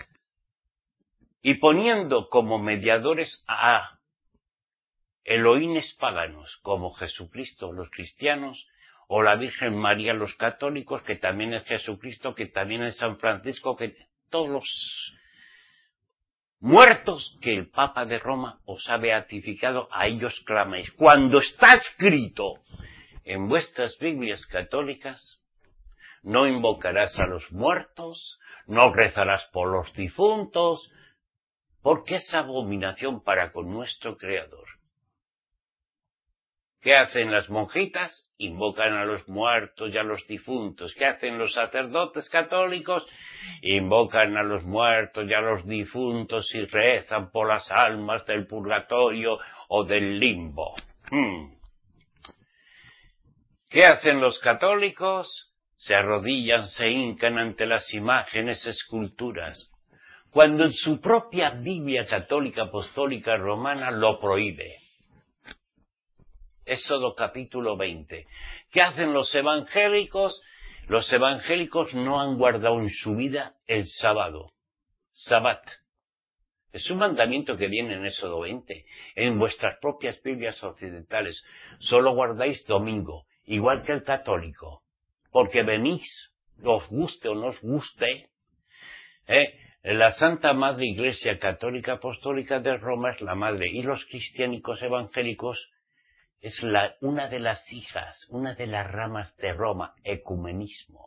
y poniendo como mediadores a Elohines paganos, como Jesucristo, los cristianos, o la Virgen María, los católicos, que también es Jesucristo, que también es San Francisco, que todos los muertos que el Papa de Roma os ha beatificado, a ellos clamáis. Cuando está escrito en vuestras Biblias católicas, no invocarás a los muertos, no rezarás por los difuntos, porque es abominación para con nuestro Creador. ¿Qué hacen las monjitas? Invocan a los muertos y a los difuntos. ¿Qué hacen los sacerdotes católicos? Invocan a los muertos y a los difuntos y rezan por las almas del purgatorio o del limbo. ¿Qué hacen los católicos? Se arrodillan, se hincan ante las imágenes, esculturas, cuando en su propia Biblia católica apostólica romana lo prohíbe. Éxodo capítulo 20. ¿Qué hacen los evangélicos? Los evangélicos no han guardado en su vida el sábado. Sabbat. Es un mandamiento que viene en Éxodo 20. En vuestras propias Biblias occidentales solo guardáis domingo, igual que el católico. Porque venís, os guste o no os guste, la Santa Madre Iglesia Católica Apostólica de Roma es la madre, y los cristianicos evangélicos es una de las hijas, una de las ramas de Roma, ecumenismo.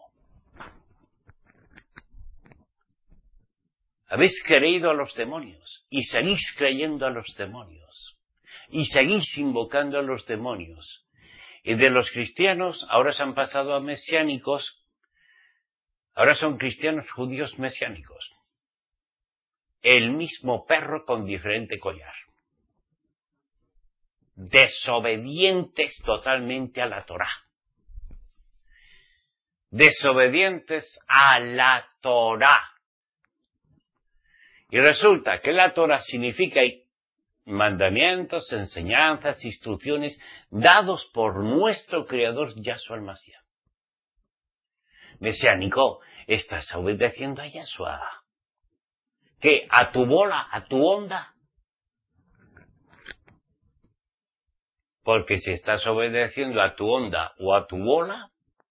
Habéis creído a los demonios y seguís creyendo a los demonios y seguís invocando a los demonios. Y de los cristianos ahora se han pasado a mesiánicos, ahora son cristianos judíos mesiánicos. El mismo perro con diferente collar. Desobedientes totalmente a la Torá. Desobedientes a la Torá. Y resulta que la Torá significa mandamientos, enseñanzas, instrucciones dados por nuestro Creador Yahshua el Mashiach. Mesiánico, estás obedeciendo a Yahshua. ¿Qué? ¿A tu bola? ¿A tu onda? Porque si estás obedeciendo a tu onda o a tu bola,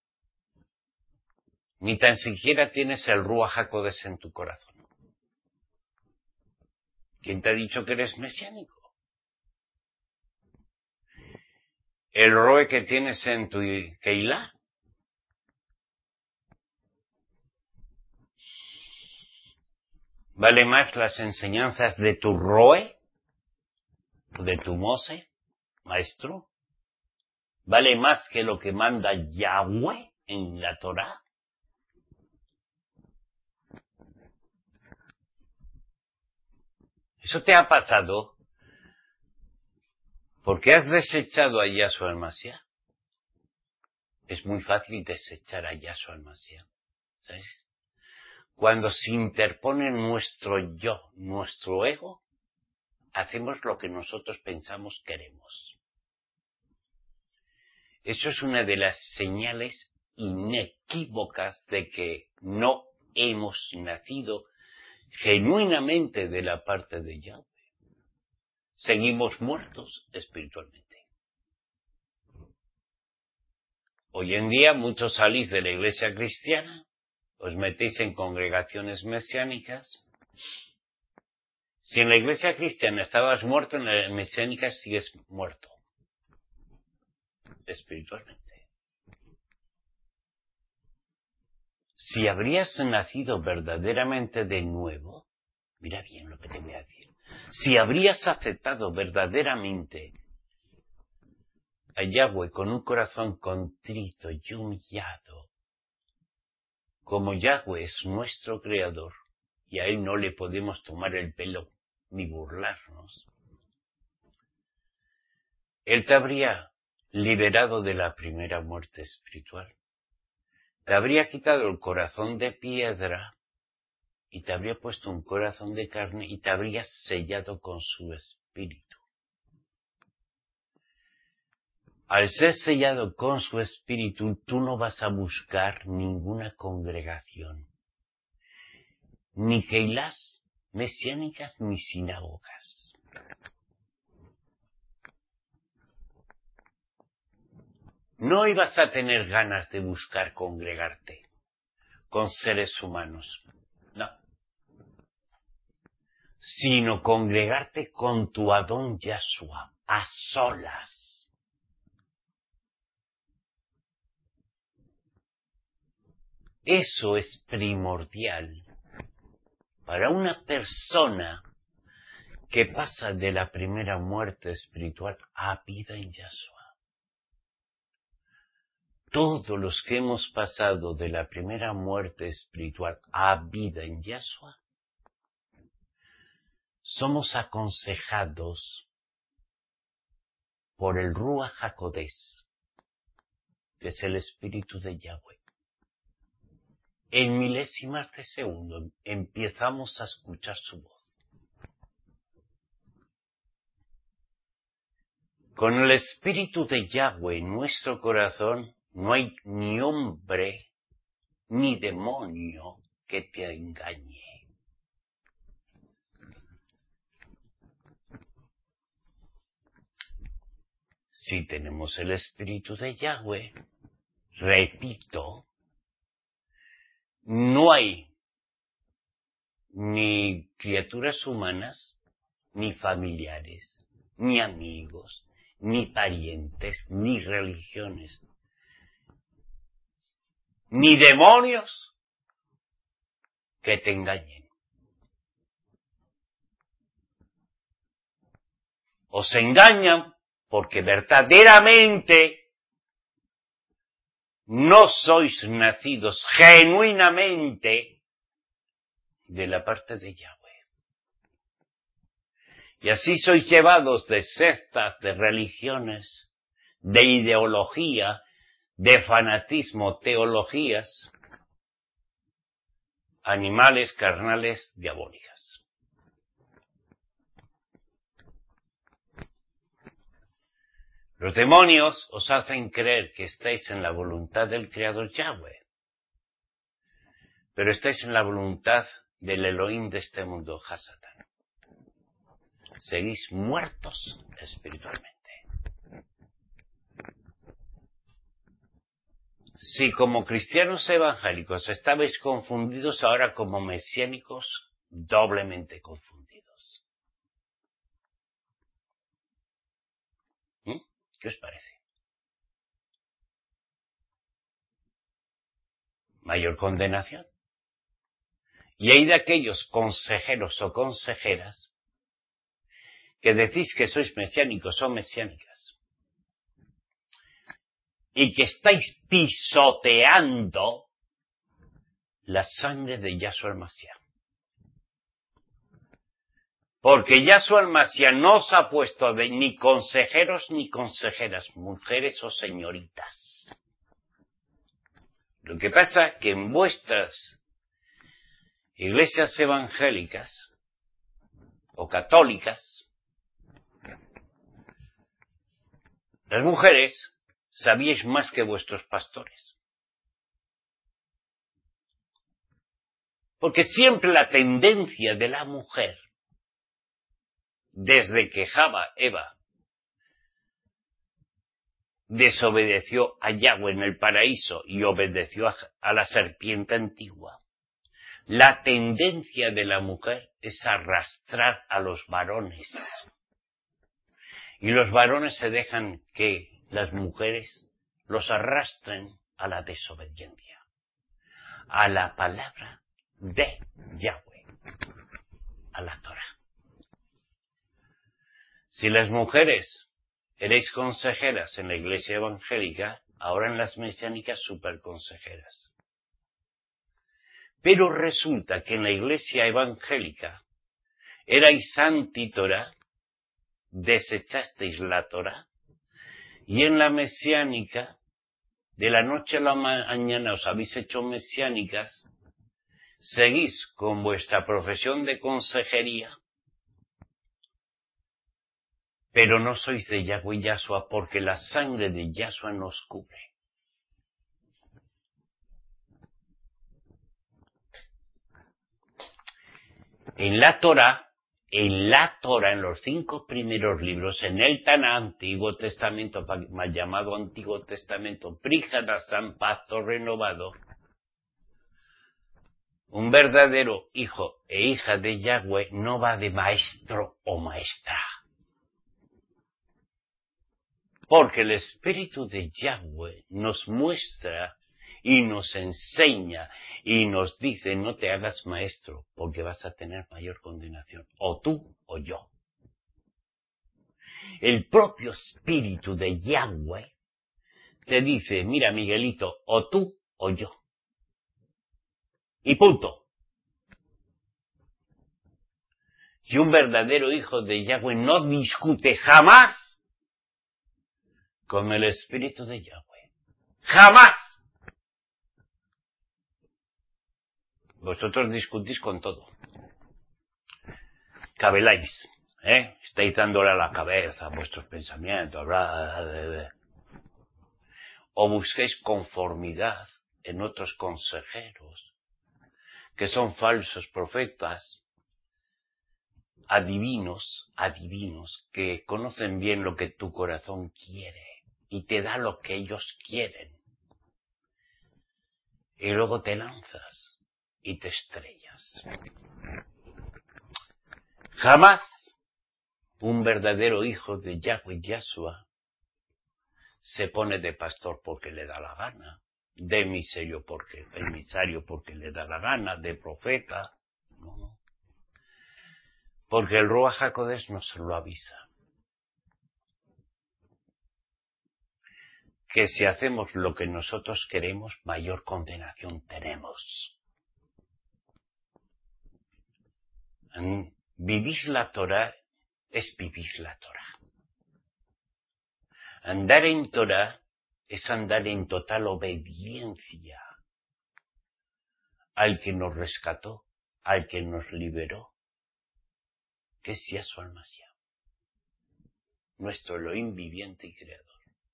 ni tan siquiera tienes el Ruach HaKodesh en tu corazón. ¿Quién te ha dicho que eres mesiánico? El Roe que tienes en tu Keilah. ¿Vale más las enseñanzas de tu Roe? ¿De tu Mose? Maestro. ¿Vale más que lo que manda Yahweh en la Torá? ¿Eso te ha pasado porque has desechado a Yahshua el Mashiach? Es muy fácil desechar a Yahshua el Mashiach, ¿sabes? Cuando se interpone nuestro yo, nuestro ego, hacemos lo que nosotros pensamos queremos. Eso es una de las señales inequívocas de que no hemos nacido genuinamente de la parte de Yahweh. seguimos muertos espiritualmente. Hoy en día muchos salís de la iglesia cristiana, os metéis en congregaciones mesiánicas. Si en la iglesia cristiana estabas muerto, en la mesiánica sigues muerto espiritualmente. Si habrías nacido verdaderamente de nuevo, mira bien lo que te voy a decir, si habrías aceptado verdaderamente a Yahweh con un corazón contrito y humillado, como Yahweh es nuestro creador, y a él no le podemos tomar el pelo ni burlarnos, él te habría liberado de la primera muerte espiritual. Te habría quitado el corazón de piedra y te habría puesto un corazón de carne y te habría sellado con su espíritu. Al ser sellado con su espíritu, tú no vas a buscar ninguna congregación, ni keilás mesiánicas ni sinagogas. No ibas a tener ganas de buscar congregarte con seres humanos, no, sino congregarte con tu Adón Yahshua, a solas. Eso es primordial para una persona que pasa de la primera muerte espiritual a vida en Yahshua. Todos los que hemos pasado de la primera muerte espiritual a vida en Yahshua, somos aconsejados por el Ruach HaKodesh, que es el Espíritu de Yahweh. En milésimas de segundo empezamos a escuchar su voz. Con el Espíritu de Yahweh en nuestro corazón, no hay ni hombre ni demonio que te engañe. Si tenemos el Espíritu de Yahweh, repito, no hay ni criaturas humanas, ni familiares, ni amigos, ni parientes, ni religiones, ni demonios que te engañen. Os engañan porque verdaderamente no sois nacidos genuinamente de la parte de Yahweh. Y así sois llevados de sectas, de religiones, de ideología, de fanatismo, teologías, animales, carnales, diabólicas. Los demonios os hacen creer que estáis en la voluntad del Creador Yahweh, pero estáis en la voluntad del Elohim de este mundo, Hasatán. Seguís muertos espiritualmente. Si como cristianos evangélicos estabais confundidos, ahora como mesiánicos, doblemente confundidos. ¿Qué os parece? Mayor condenación. Y hay de aquellos consejeros o consejeras que decís que sois mesiánicos o mesiánicas y que estáis pisoteando la sangre de Yahshua el Mashiach. Porque Yahshua el Mashiach no os ha puesto ni consejeros ni consejeras, mujeres o señoritas. Lo que pasa es que en vuestras iglesias evangélicas o católicas, las mujeres sabíais más que vuestros pastores. Porque siempre la tendencia de la mujer desde que Eva desobedeció a Yahweh en el paraíso y obedeció a la serpiente antigua, la tendencia de la mujer es arrastrar a los varones. Y los varones se dejan que las mujeres los arrastren a la desobediencia, a la palabra de Yahweh, a la Torah. Si las mujeres erais consejeras en la iglesia evangélica, ahora en las mesiánicas superconsejeras. Pero resulta que en la iglesia evangélica erais anti-Torah, desechasteis la Torah, y en la mesiánica, de la noche a la mañana os habéis hecho mesiánicas, seguís con vuestra profesión de consejería, pero no sois de Yahweh Yahshua porque la sangre de Yahshua nos cubre. En la Torah, en los 5 primeros libros, en el tan Antiguo Testamento, mal llamado Antiguo Testamento, Príjadasam, pacto renovado, un verdadero hijo e hija de Yahweh no va de maestro o maestra. Porque el Espíritu de Yahweh nos muestra y nos enseña y nos dice: no te hagas maestro porque vas a tener mayor condenación, o tú o yo. El propio Espíritu de Yahweh te dice: mira, Miguelito, o tú o yo. Y punto. Y un verdadero hijo de Yahweh no discute jamás con el Espíritu de Yahweh. ¡Jamás! Vosotros discutís con todo. Cabeláis, estáis dándole a la cabeza vuestros pensamientos, o busquéis conformidad en otros consejeros, que son falsos profetas, adivinos, que conocen bien lo que tu corazón quiere, y te da lo que ellos quieren. Y luego te lanzas y te estrellas. Jamás un verdadero hijo de Yahweh Yahshua se pone de pastor porque le da la gana, de emisario porque le da la gana, de profeta, no. Porque el Ruach HaKodesh nos lo avisa. Que si hacemos lo que nosotros queremos, mayor condenación tenemos. Vivir la Torah es vivir la Torah. Andar en Torah es andar en total obediencia al que nos rescató, al que nos liberó, que es Yahshua el-Mashiach, nuestro Elohim viviente y creador.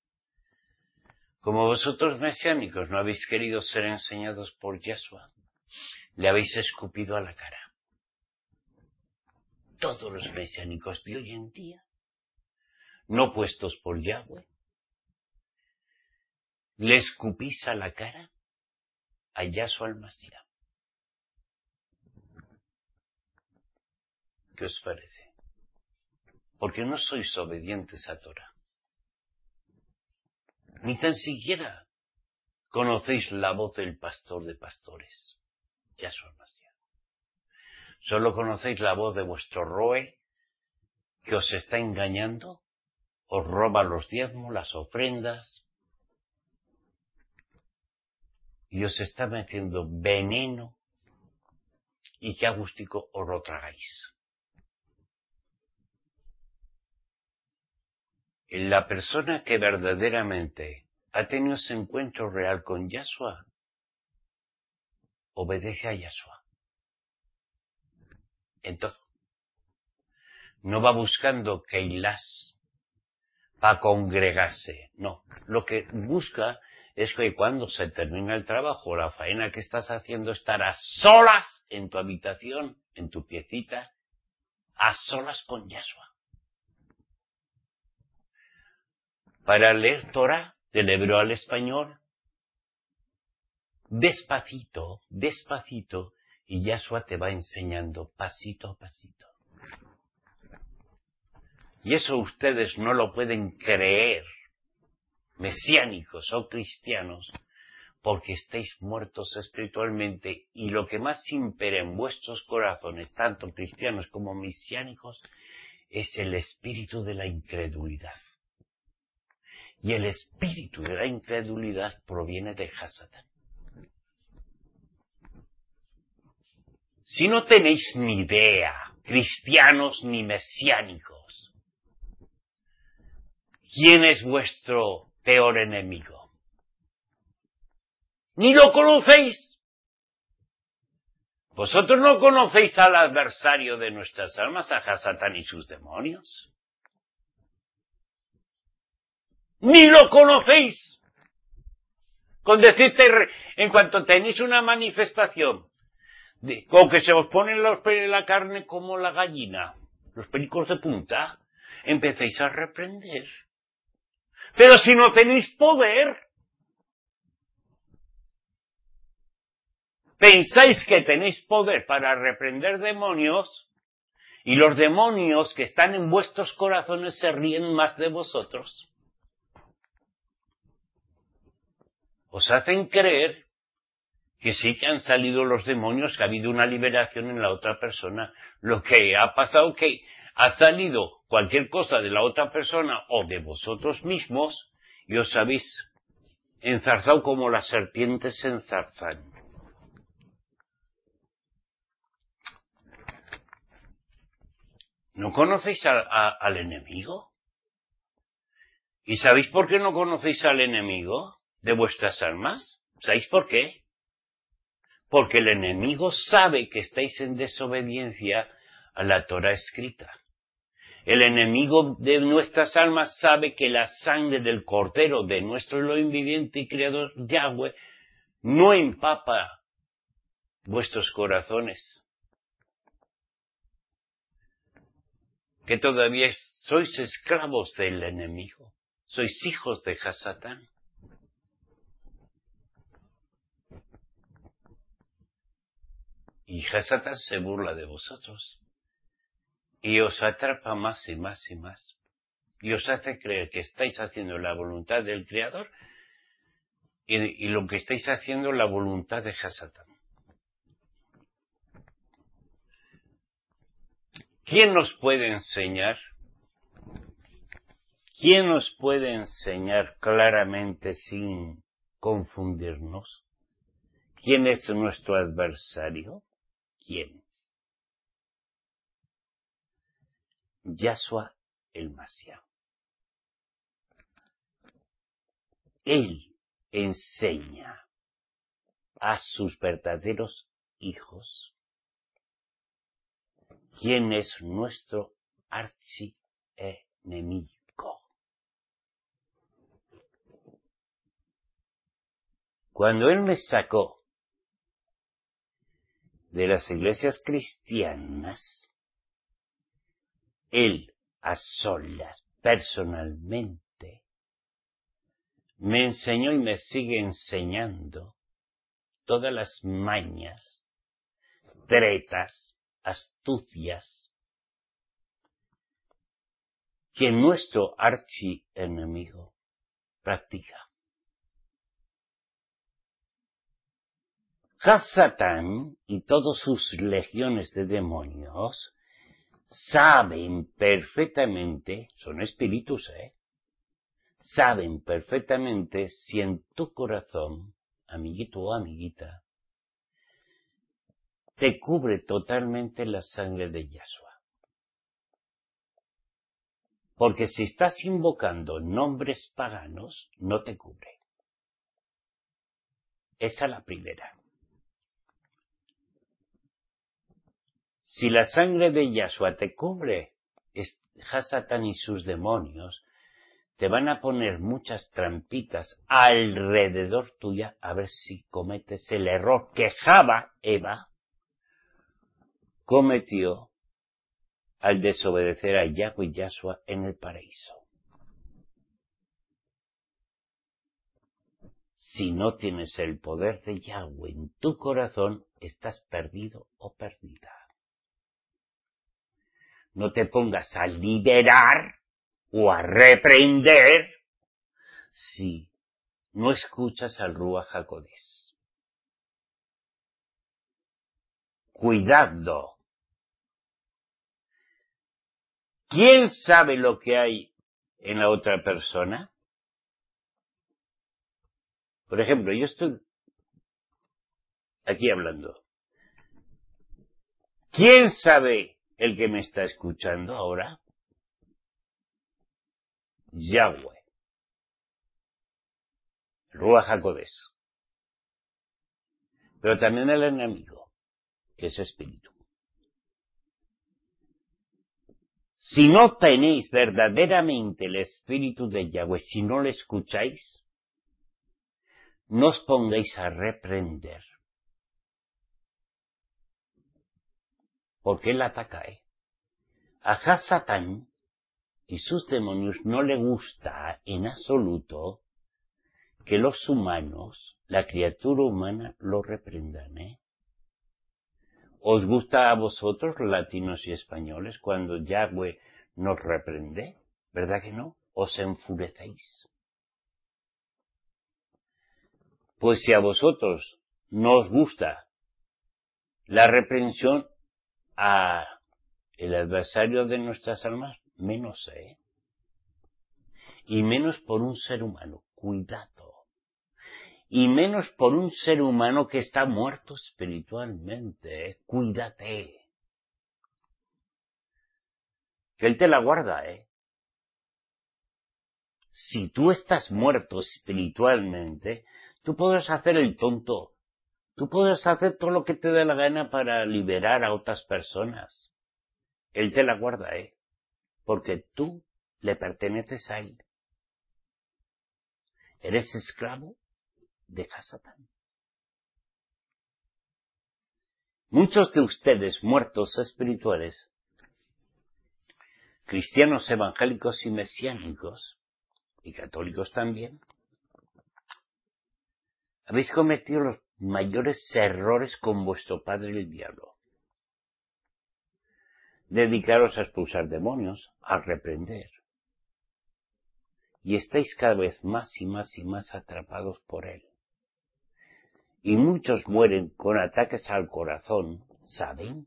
Como vosotros mesiánicos no habéis querido ser enseñados por Yahshua, le habéis escupido a la cara. Todos los mesiánicos de hoy en día, no puestos por Yahweh, le escupís a la cara a Yahshua el-Mashiach. ¿Qué os parece? Porque no sois obedientes a Torah. Ni tan siquiera conocéis la voz del pastor de pastores, Yahshua el-Mashiach. Solo conocéis la voz de vuestro roe, que os está engañando, os roba los diezmos, las ofrendas, y os está metiendo veneno, y que a gustico os lo tragáis. La persona que verdaderamente ha tenido ese encuentro real con Yahshua, obedece a Yahshua. En todo. No va buscando keilás para congregarse, no. Lo que busca es que cuando se termina el trabajo, la faena que estás haciendo, estar a solas en tu habitación, en tu piecita, a solas con Yahshua. para leer Torah del hebreo al español. Despacito, despacito, y Yahshua te va enseñando pasito a pasito. Y eso ustedes no lo pueden creer, mesiánicos o cristianos, porque estáis muertos espiritualmente, y lo que más impera en vuestros corazones, tanto cristianos como mesiánicos, es el espíritu de la incredulidad. Y el espíritu de la incredulidad proviene de Hasatán. Si no tenéis ni idea, cristianos ni mesiánicos, ¿quién es vuestro peor enemigo? ¡Ni lo conocéis! ¿Vosotros no conocéis al adversario de nuestras almas, a Hasatán y sus demonios? ¡Ni lo conocéis! Con decirte, en cuanto tenéis una manifestación, con que se os ponen los pelos de la carne como la gallina, los pelicos de punta, empecéis a reprender. Pero si no tenéis poder, pensáis que tenéis poder para reprender demonios, y los demonios que están en vuestros corazones se ríen más de vosotros. Os hacen creer que sí que han salido los demonios, que ha habido una liberación en la otra persona. Lo que ha pasado que ha salido cualquier cosa de la otra persona o de vosotros mismos y os habéis enzarzado como las serpientes se enzarzan. ¿No conocéis al enemigo? ¿Y sabéis por qué no conocéis al enemigo de vuestras almas? ¿Sabéis por qué? Porque el enemigo sabe que estáis en desobediencia a la Torah escrita. El enemigo de nuestras almas sabe que la sangre del Cordero de nuestro Elohim viviente y Creador Yahweh no empapa vuestros corazones. Que todavía sois esclavos del enemigo. Sois hijos de Hasatán. Y Hasatán se burla de vosotros. Y os atrapa más y más y más. Y os hace creer que estáis haciendo la voluntad del Creador y lo que estáis haciendo la voluntad de Hasatán. ¿Quién nos puede enseñar? ¿Quién nos puede enseñar claramente sin confundirnos? ¿Quién es nuestro adversario? ¿Quién? Yahshua el Mashiach. Él enseña a sus verdaderos hijos quién es nuestro archienemigo. Cuando Él me sacó de las iglesias cristianas, Él a solas, personalmente, me enseñó y me sigue enseñando todas las mañas, tretas, astucias que nuestro archienemigo practica. Hasatán y todas sus legiones de demonios saben perfectamente, son espíritus, saben perfectamente si en tu corazón, amiguito o amiguita, te cubre totalmente la sangre de Yahshua. Porque si estás invocando nombres paganos, no te cubre. Esa es la primera. Si la sangre de Yahshua te cubre, Hasatán y sus demonios te van a poner muchas trampitas alrededor tuya a ver si cometes el error que Eva, cometió al desobedecer a Yahweh y Yahshua en el paraíso. Si no tienes el poder de Yahweh en tu corazón, estás perdido o perdida. No te pongas a liderar o a reprender si no escuchas al Ruach HaKodesh. Cuidado. ¿Quién sabe lo que hay en la otra persona? Por ejemplo, yo estoy aquí hablando. ¿Quién sabe el que me está escuchando ahora? Yahweh. Ruach HaKodesh. Pero también el enemigo, que es espíritu. Si no tenéis verdaderamente el espíritu de Yahweh, si no le escucháis, no os pongáis a reprender. Porque él ataca, A Satán y sus demonios no le gusta en absoluto que los humanos, la criatura humana, lo reprendan, ¿Os gusta a vosotros, latinos y españoles, cuando Yahweh nos reprende? ¿Verdad que no? ¿Os enfurecéis? Pues si a vosotros no os gusta la reprensión a el adversario de nuestras almas, menos, Y menos por un ser humano. Cuidado. Y menos por un ser humano que está muerto espiritualmente, Cuídate. Que él te la guarda, Si tú estás muerto espiritualmente, tú podrás hacer el tonto. Tú podrás hacer todo lo que te dé la gana para liberar a otras personas. Él te la guarda, Porque tú le perteneces a él. Eres esclavo de Satán. Muchos de ustedes, muertos espirituales, cristianos evangélicos y mesiánicos, y católicos también, habéis cometido los mayores errores con vuestro padre el diablo. Dedicaros a expulsar demonios, a reprender. Y estáis cada vez más y más y más atrapados por él. Y muchos mueren con ataques al corazón, ¿saben?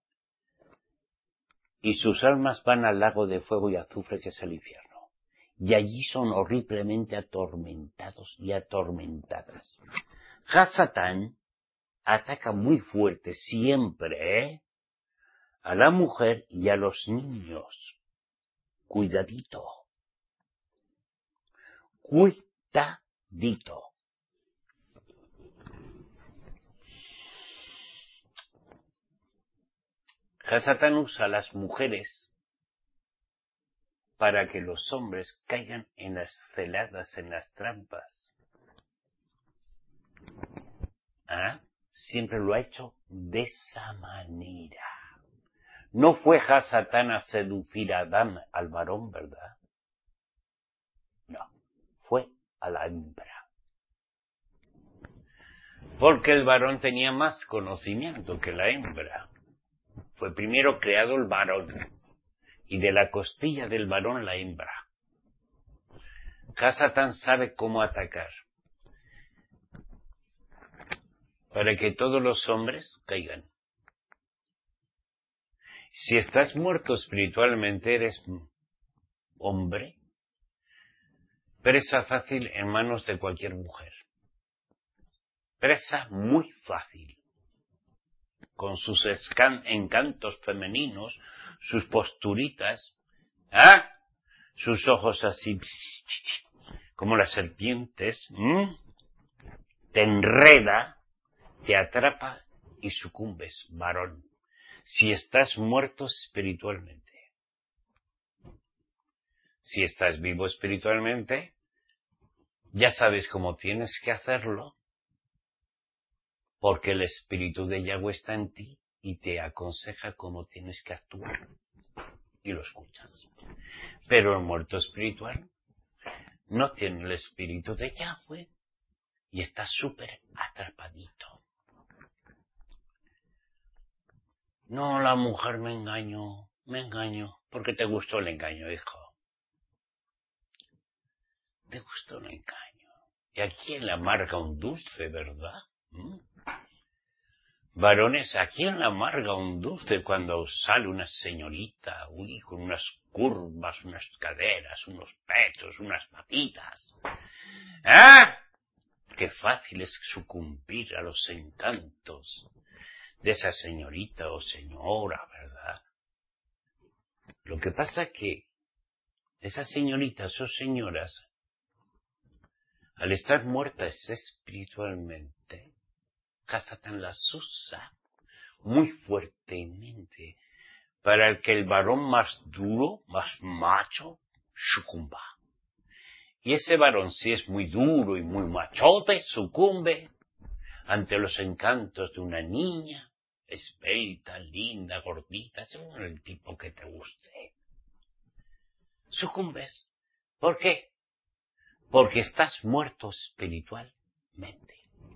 Y sus almas van al lago de fuego y azufre que es el infierno. Y allí son horriblemente atormentados y atormentadas. Satán ataca muy fuerte siempre, a la mujer y a los niños. Cuidadito. Cuidadito. Satán usa a las mujeres para que los hombres caigan en las celadas, en las trampas. Siempre lo ha hecho de esa manera. No fue Satán a seducir a Adán, al varón, ¿verdad? No, fue a la hembra. Porque el varón tenía más conocimiento que la hembra. Fue primero creado el varón, y de la costilla del varón la hembra. Satán sabe cómo atacar, para que todos los hombres caigan. Si estás muerto espiritualmente, eres hombre, presa fácil en manos de cualquier mujer. Presa muy fácil. Con sus encantos femeninos, sus posturitas, sus ojos así, como las serpientes, te enreda, te atrapa y sucumbes, varón, si estás muerto espiritualmente. Si estás vivo espiritualmente, ya sabes cómo tienes que hacerlo, porque el espíritu de Yahweh está en ti y te aconseja cómo tienes que actuar. Y lo escuchas. Pero el muerto espiritual no tiene el espíritu de Yahweh y estás súper atrapadito. No, la mujer me engañó, porque te gustó el engaño, hijo. Te gustó el engaño. Y a quién le amarga un dulce, ¿verdad? Varones, ¿a quién le amarga un dulce cuando sale una señorita, con unas curvas, unas caderas, unos pechos, unas patitas? ¡Ah! Qué fácil es sucumbir a los encantos de esa señorita o señora, ¿verdad? Lo que pasa es que esas señoritas o señoras, al estar muertas espiritualmente, Hasatán las usa muy fuertemente para que el varón más duro, más macho, sucumba. Y ese varón, si es muy duro y muy machote, sucumbe ante los encantos de una niña, esbelta, linda, gordita, según el tipo que te guste. Sucumbes. ¿Por qué? Porque estás muerto espiritualmente.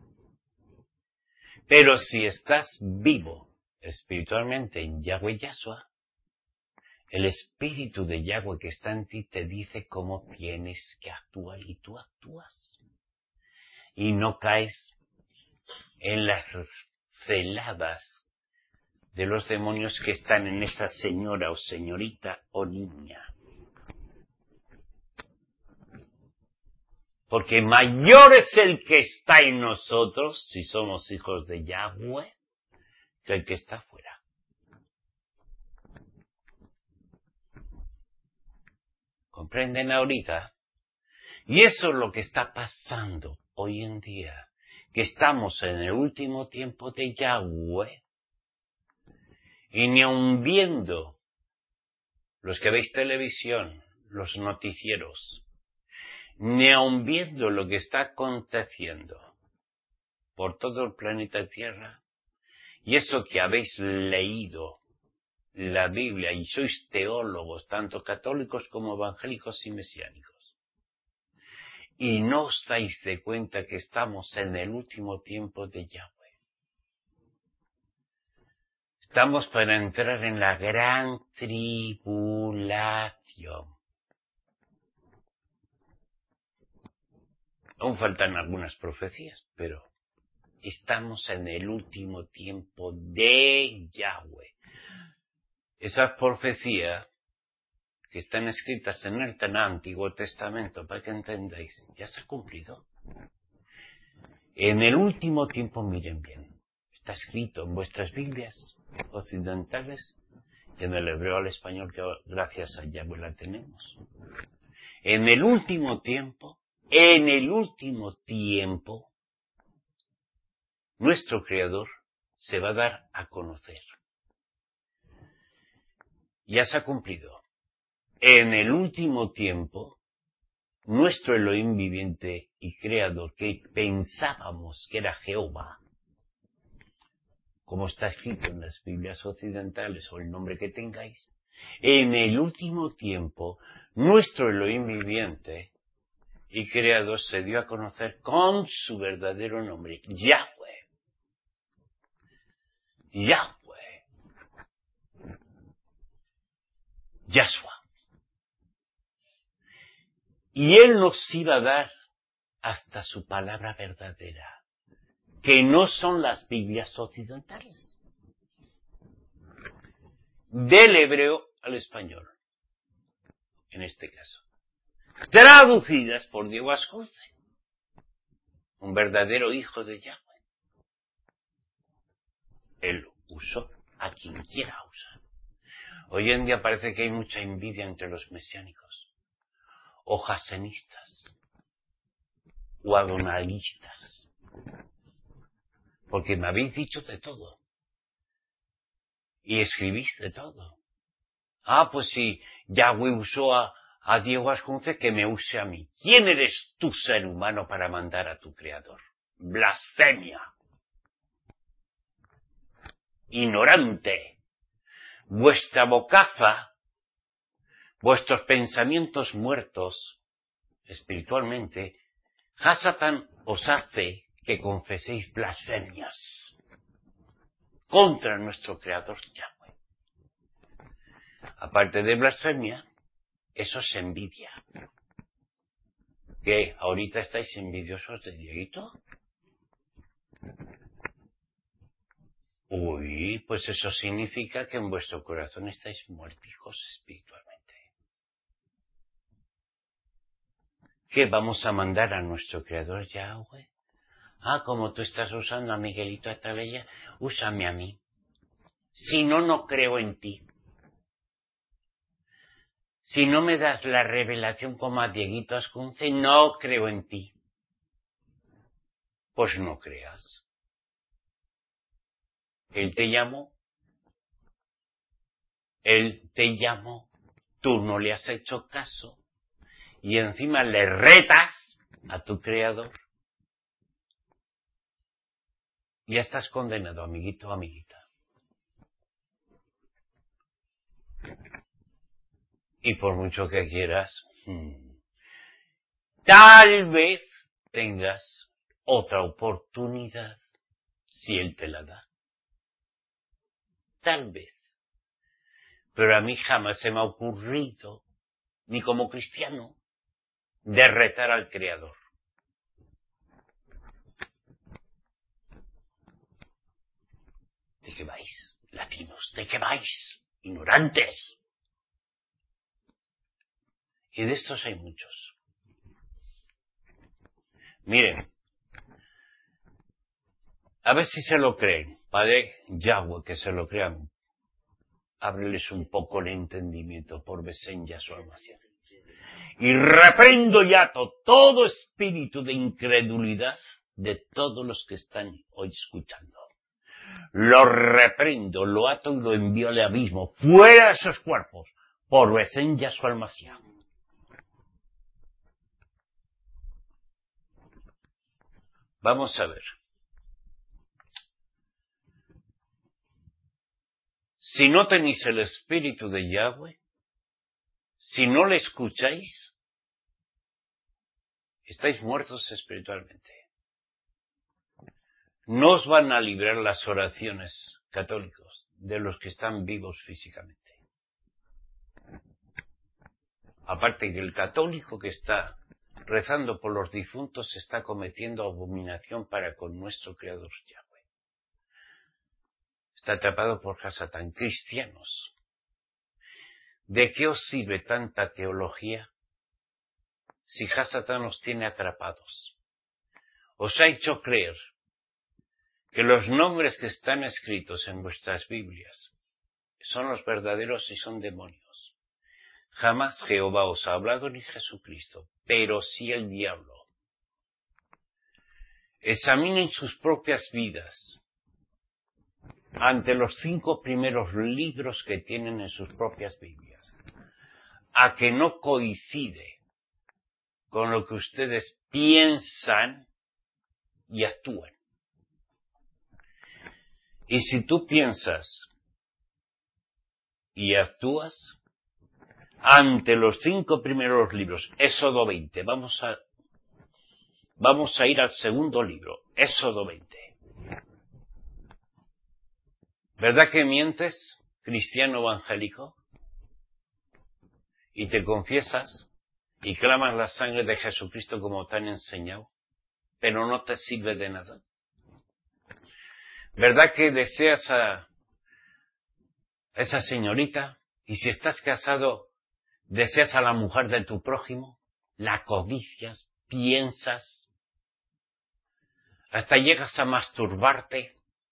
Pero si estás vivo espiritualmente en Yahweh Yahshua, el espíritu de Yahweh que está en ti te dice cómo tienes que actuar y tú actúas. Y no caes en las celadas de los demonios que están en esa señora o señorita o niña. Porque mayor es el que está en nosotros, si somos hijos de Yahweh, que el que está afuera. ¿Comprenden ahorita? Y eso es lo que está pasando hoy en día, que estamos en el último tiempo de Yahweh, y ni aun viendo los que veis televisión, los noticieros, ni aun viendo lo que está aconteciendo por todo el planeta Tierra, y eso que habéis leído la Biblia y sois teólogos, tanto católicos como evangélicos y mesiánicos, y no os dais de cuenta que estamos en el último tiempo de Yahweh. Estamos para entrar en la gran tribulación. Aún faltan algunas profecías, pero estamos en el último tiempo de Yahweh. Esas profecías que están escritas en el tan Antiguo Testamento, para que entendáis, ya se ha cumplido. En el último tiempo, miren bien, está escrito en vuestras Biblias occidentales y en el hebreo al español, que gracias a Yahweh la tenemos. En el último tiempo, nuestro Creador se va a dar a conocer. Ya se ha cumplido. En el último tiempo, nuestro Elohim viviente y creador, que pensábamos que era Jehová, como está escrito en las Biblias occidentales o el nombre que tengáis, en el último tiempo, nuestro Elohim viviente y creador se dio a conocer con su verdadero nombre, Yahweh. Yahweh. Yahshua. Y Él nos iba a dar hasta su palabra verdadera, que no son las Biblias occidentales. Del hebreo al español, en este caso. Traducidas por Diego Ascunce, un verdadero hijo de Yahweh. Él usó a quien quiera usar. Hoy en día parece que hay mucha envidia entre los mesiánicos, o jasenistas, o adonalistas, porque me habéis dicho de todo, y escribís de todo. Ah, pues si Yahweh usó a Diego Ascunce, que me use a mí. ¿Quién eres tú, ser humano, para mandar a tu Creador? Blasfemia. Ignorante. Vuestra bocaza, vuestros pensamientos muertos espiritualmente, Hasatán os hace que confeséis blasfemias contra nuestro Creador Yahweh. Aparte de blasfemia, eso es envidia. ¿Qué? ¿Ahorita estáis envidiosos de Dieguito? Uy, pues eso significa que en vuestro corazón estáis muertos espiritualmente. ¿Qué vamos a mandar a nuestro Creador Yahweh? Como tú estás usando a Miguelito Atalaya, úsame a mí. Si no, no creo en ti. Si no me das la revelación como a Dieguito Ascunce, no creo en ti. Pues no creas. Él te llamó, tú no le has hecho caso, y encima le retas a tu Creador. Ya estás condenado, amiguito o amiguita. Y por mucho que quieras, tal vez tengas otra oportunidad si Él te la da. Tal vez. Pero a mí jamás se me ha ocurrido, ni como cristiano, de retar al Creador. ¿De qué vais, latinos? ¿De qué vais, ignorantes? Y de estos hay muchos. Miren, a ver si se lo creen. Padre Yahweh, que se lo crean. Ábreles un poco el entendimiento por Besenya su almacén. Y reprendo ya todo espíritu de incredulidad de todos los que están hoy escuchando. Lo reprendo, lo ato y lo envío al abismo, fuera de esos cuerpos, por Besenya su almacén. Vamos a ver. Si no tenéis el espíritu de Yahweh, si no le escucháis, estáis muertos espiritualmente. No os van a librar las oraciones católicos de los que están vivos físicamente. Aparte que el católico que está rezando por los difuntos está cometiendo abominación para con nuestro Creador Yahweh. Está atrapado por Hasatán. Cristianos, ¿de qué os sirve tanta teología si Hasatán os tiene atrapados? Os ha hecho creer que los nombres que están escritos en vuestras Biblias son los verdaderos y son demonios. Jamás Jehová os ha hablado ni Jesucristo, pero sí el diablo. Examinen sus propias vidas ante los 5 primeros libros que tienen en sus propias Biblias, a que no coincide con lo que ustedes piensan y actúan. Y si tú piensas y actúas ante los 5 primeros libros, Éxodo 20, vamos a ir al segundo libro, Éxodo 20. ¿Verdad que mientes, cristiano evangélico? Y te confiesas y clamas la sangre de Jesucristo como te han enseñado, pero no te sirve de nada. ¿Verdad que deseas a esa señorita y si estás casado deseas a la mujer de tu prójimo? La codicias, piensas, hasta llegas a masturbarte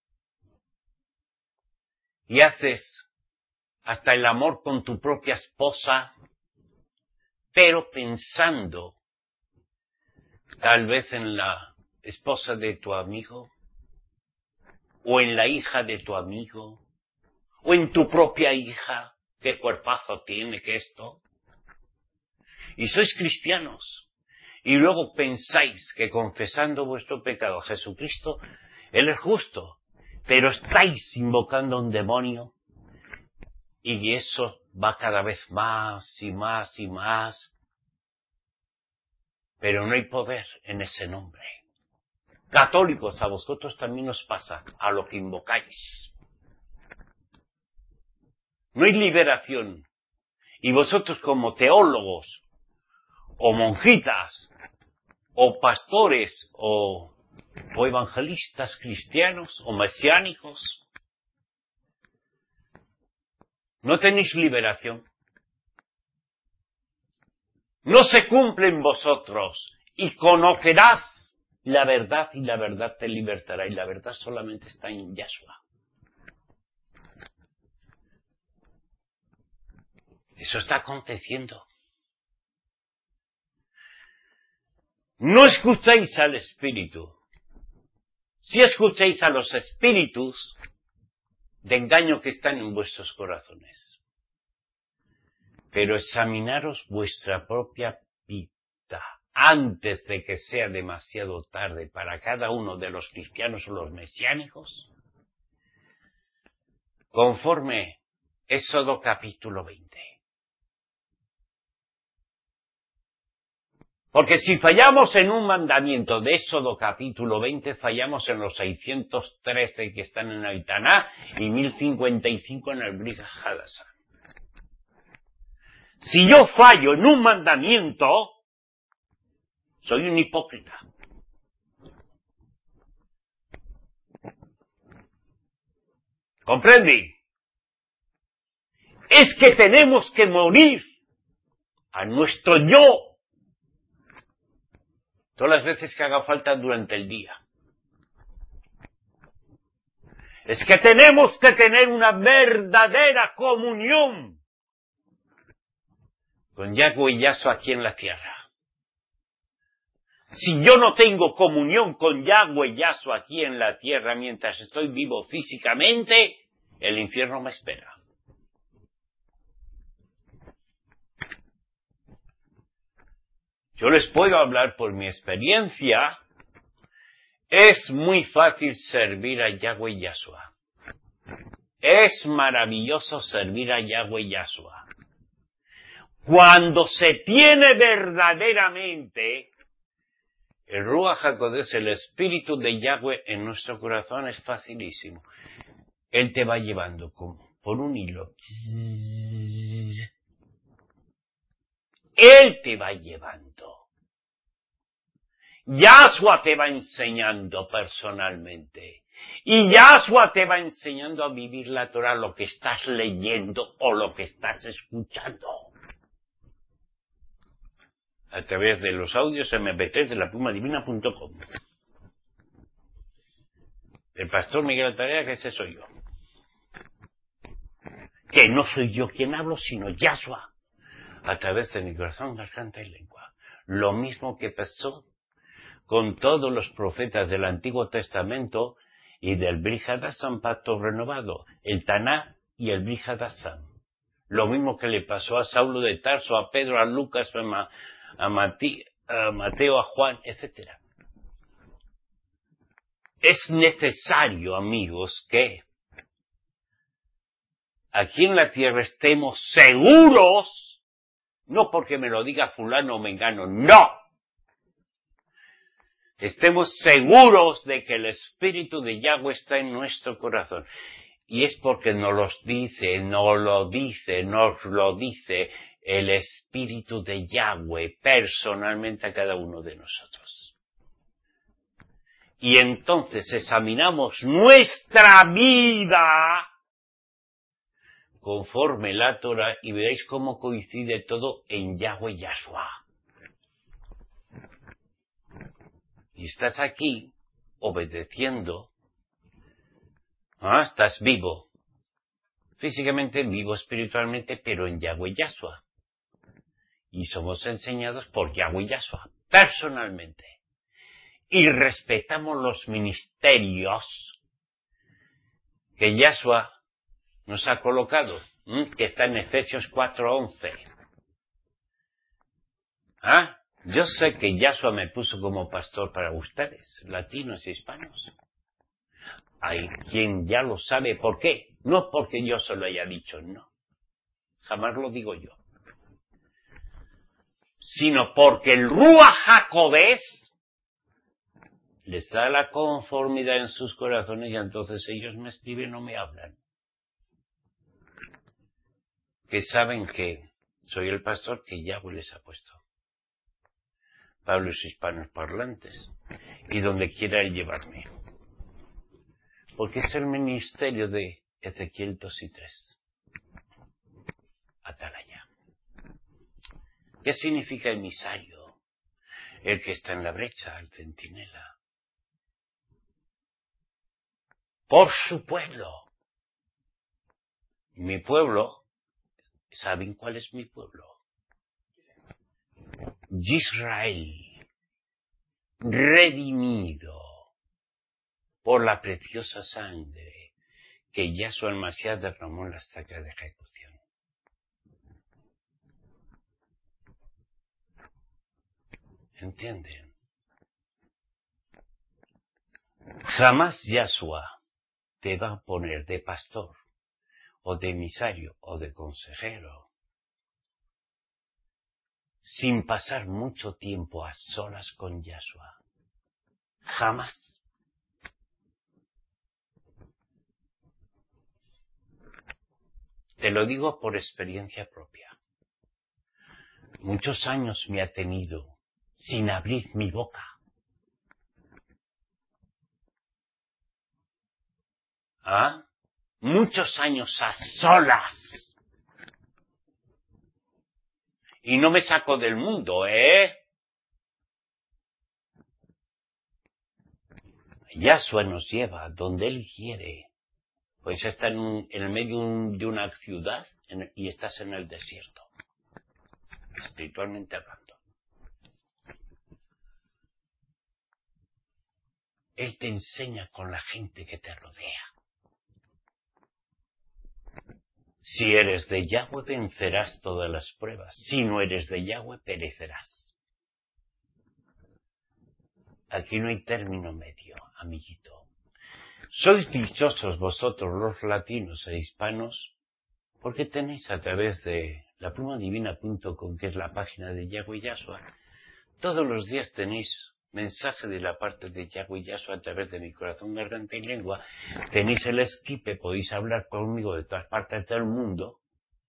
y haces hasta el amor con tu propia esposa, pero pensando tal vez en la esposa de tu amigo, o en la hija de tu amigo, o en tu propia hija, qué cuerpazo tiene que esto. Y sois cristianos, y luego pensáis que confesando vuestro pecado a Jesucristo, Él es justo, pero estáis invocando a un demonio, y eso va cada vez más y más y más. pero no hay poder en ese nombre. Católicos, a vosotros también os pasa, a lo que invocáis. No hay liberación. Y vosotros como teólogos, o monjitas, o pastores, o evangelistas cristianos, o mesiánicos, no tenéis liberación. No se cumple en vosotros, y conocerás la verdad, y la verdad te libertará, y la verdad solamente está en Yahshua. Eso está aconteciendo. No escuchéis al Espíritu. Si escuchéis a los espíritus de engaño que están en vuestros corazones. Pero examinaros vuestra propia vida antes de que sea demasiado tarde para cada uno de los cristianos o los mesiánicos, conforme Éxodo capítulo 20. Porque si fallamos en un mandamiento de Éxodo capítulo 20, fallamos en los 613 que están en Aitaná y 1055 en el Brit Hadashah. Si yo fallo en un mandamiento, soy un hipócrita. ¿Comprendí? Es que tenemos que morir a nuestro yo todas las veces que haga falta durante el día. Es que tenemos que tener una verdadera comunión con Yahweh y Yahshua aquí en la tierra. Si yo no tengo comunión con Yahweh y Yahshua aquí en la tierra mientras estoy vivo físicamente, el infierno me espera. Yo les puedo hablar por mi experiencia. Es muy fácil servir a Yahweh y Yahshua. Es maravilloso servir a Yahweh y Yahshua. Cuando se tiene verdaderamente el Ruach HaKodesh, el Espíritu de Yahweh en nuestro corazón, es facilísimo. Él te va llevando como por un hilo. Él te va llevando. Yahshua te va enseñando personalmente. Y Yahshua te va enseñando a vivir la Torah, lo que estás leyendo o lo que estás escuchando. A través de los audios MP3 de laplumadivina.com. El pastor Miguel Altarea, que ese soy yo. Que no soy yo quien hablo, sino Yahshua. A través de mi corazón, garganta y lengua. Lo mismo que pasó con todos los profetas del Antiguo Testamento y del Brit Hadashah, pacto renovado, el Taná y el Brit Hadashah. Lo mismo que le pasó a Saulo de Tarso, a Pedro, a Lucas, a Mateo, a Juan, etc. Es necesario, amigos, que aquí en la tierra estemos seguros. No porque me lo diga fulano o mengano, no. Estemos seguros de que el Espíritu de Yahweh está en nuestro corazón. Y es porque nos lo dice el Espíritu de Yahweh personalmente a cada uno de nosotros. Y entonces examinamos nuestra vida conforme la Torah y veréis cómo coincide todo en Yahweh y Yahshua. Y estás aquí obedeciendo. Estás vivo. Físicamente vivo, espiritualmente, pero en Yahweh y Yahshua. Y somos enseñados por Yahweh y Yahshua, personalmente. Y respetamos los ministerios que Yahshua nos ha colocado, que está en Efesios 4:11. Yo sé que Yahshua me puso como pastor para ustedes, latinos y hispanos. Hay quien ya lo sabe. ¿Por qué? No porque yo se lo haya dicho, no. Jamás lo digo yo. sino porque el Ruach HaKodesh les da la conformidad en sus corazones y entonces ellos me escriben o me hablan. Que saben que soy el pastor que Yahweh les ha puesto. Pueblos hispanos parlantes. Y donde quiera él llevarme. Porque es el ministerio de Ezequiel 2 y 3. Atalaya. ¿Qué significa emisario? El que está en la brecha, el centinela. Por su pueblo. Mi pueblo, ¿saben cuál es mi pueblo? Israel, redimido por la preciosa sangre que Yahshua el Mashiach derramó en la estaca de ejecución. ¿Entienden? Jamás Yahshua te va a poner de pastor, o de emisario, o de consejero, sin pasar mucho tiempo a solas con Yahshua. Jamás. Te lo digo por experiencia propia. Muchos años me ha tenido sin abrir mi boca. ¿Ah? Muchos años a solas. Y no me saco del mundo, Yahshua nos lleva donde Él quiere. Pues está en el medio de una ciudad y estás en el desierto. Espiritualmente hablando. Él te enseña con la gente que te rodea. Si eres de Yahweh, vencerás todas las pruebas. Si no eres de Yahweh, perecerás. Aquí no hay término medio, amiguito. Sois dichosos vosotros los latinos e hispanos porque tenéis a través de laplumadivina.com, que es la página de Yahweh Yahshua, todos los días tenéis mensaje de la parte de Yahweh Yahshua a través de mi corazón, garganta y lengua. Tenéis el Skype, podéis hablar conmigo de todas partes del mundo.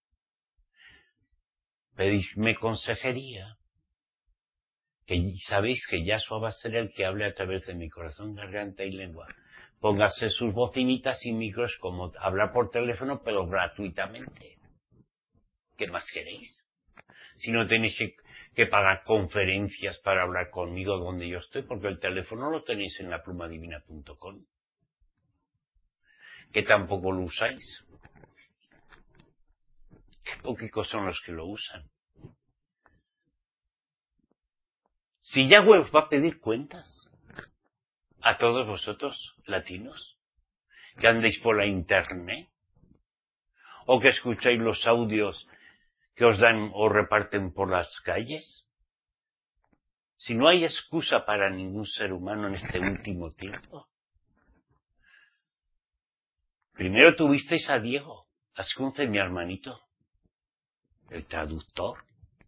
Pedidme consejería. Que sabéis que Yahshua va a ser el que hable a través de mi corazón, garganta y lengua. Póngase sus bocinitas y micros como hablar por teléfono, pero gratuitamente. ¿Qué más queréis? Si no tenéis que pagar conferencias para hablar conmigo donde yo estoy, porque el teléfono lo tenéis en laplumadivina.com. Que tampoco lo usáis. Qué poquicos son los que lo usan. Si Yahweh os va a pedir cuentas a todos vosotros, latinos, que andéis por la internet, o que escucháis los audios que os dan o reparten por las calles, si no hay excusa para ningún ser humano en este último tiempo. Primero tuvisteis a Diego Ascunce, mi hermanito, el traductor.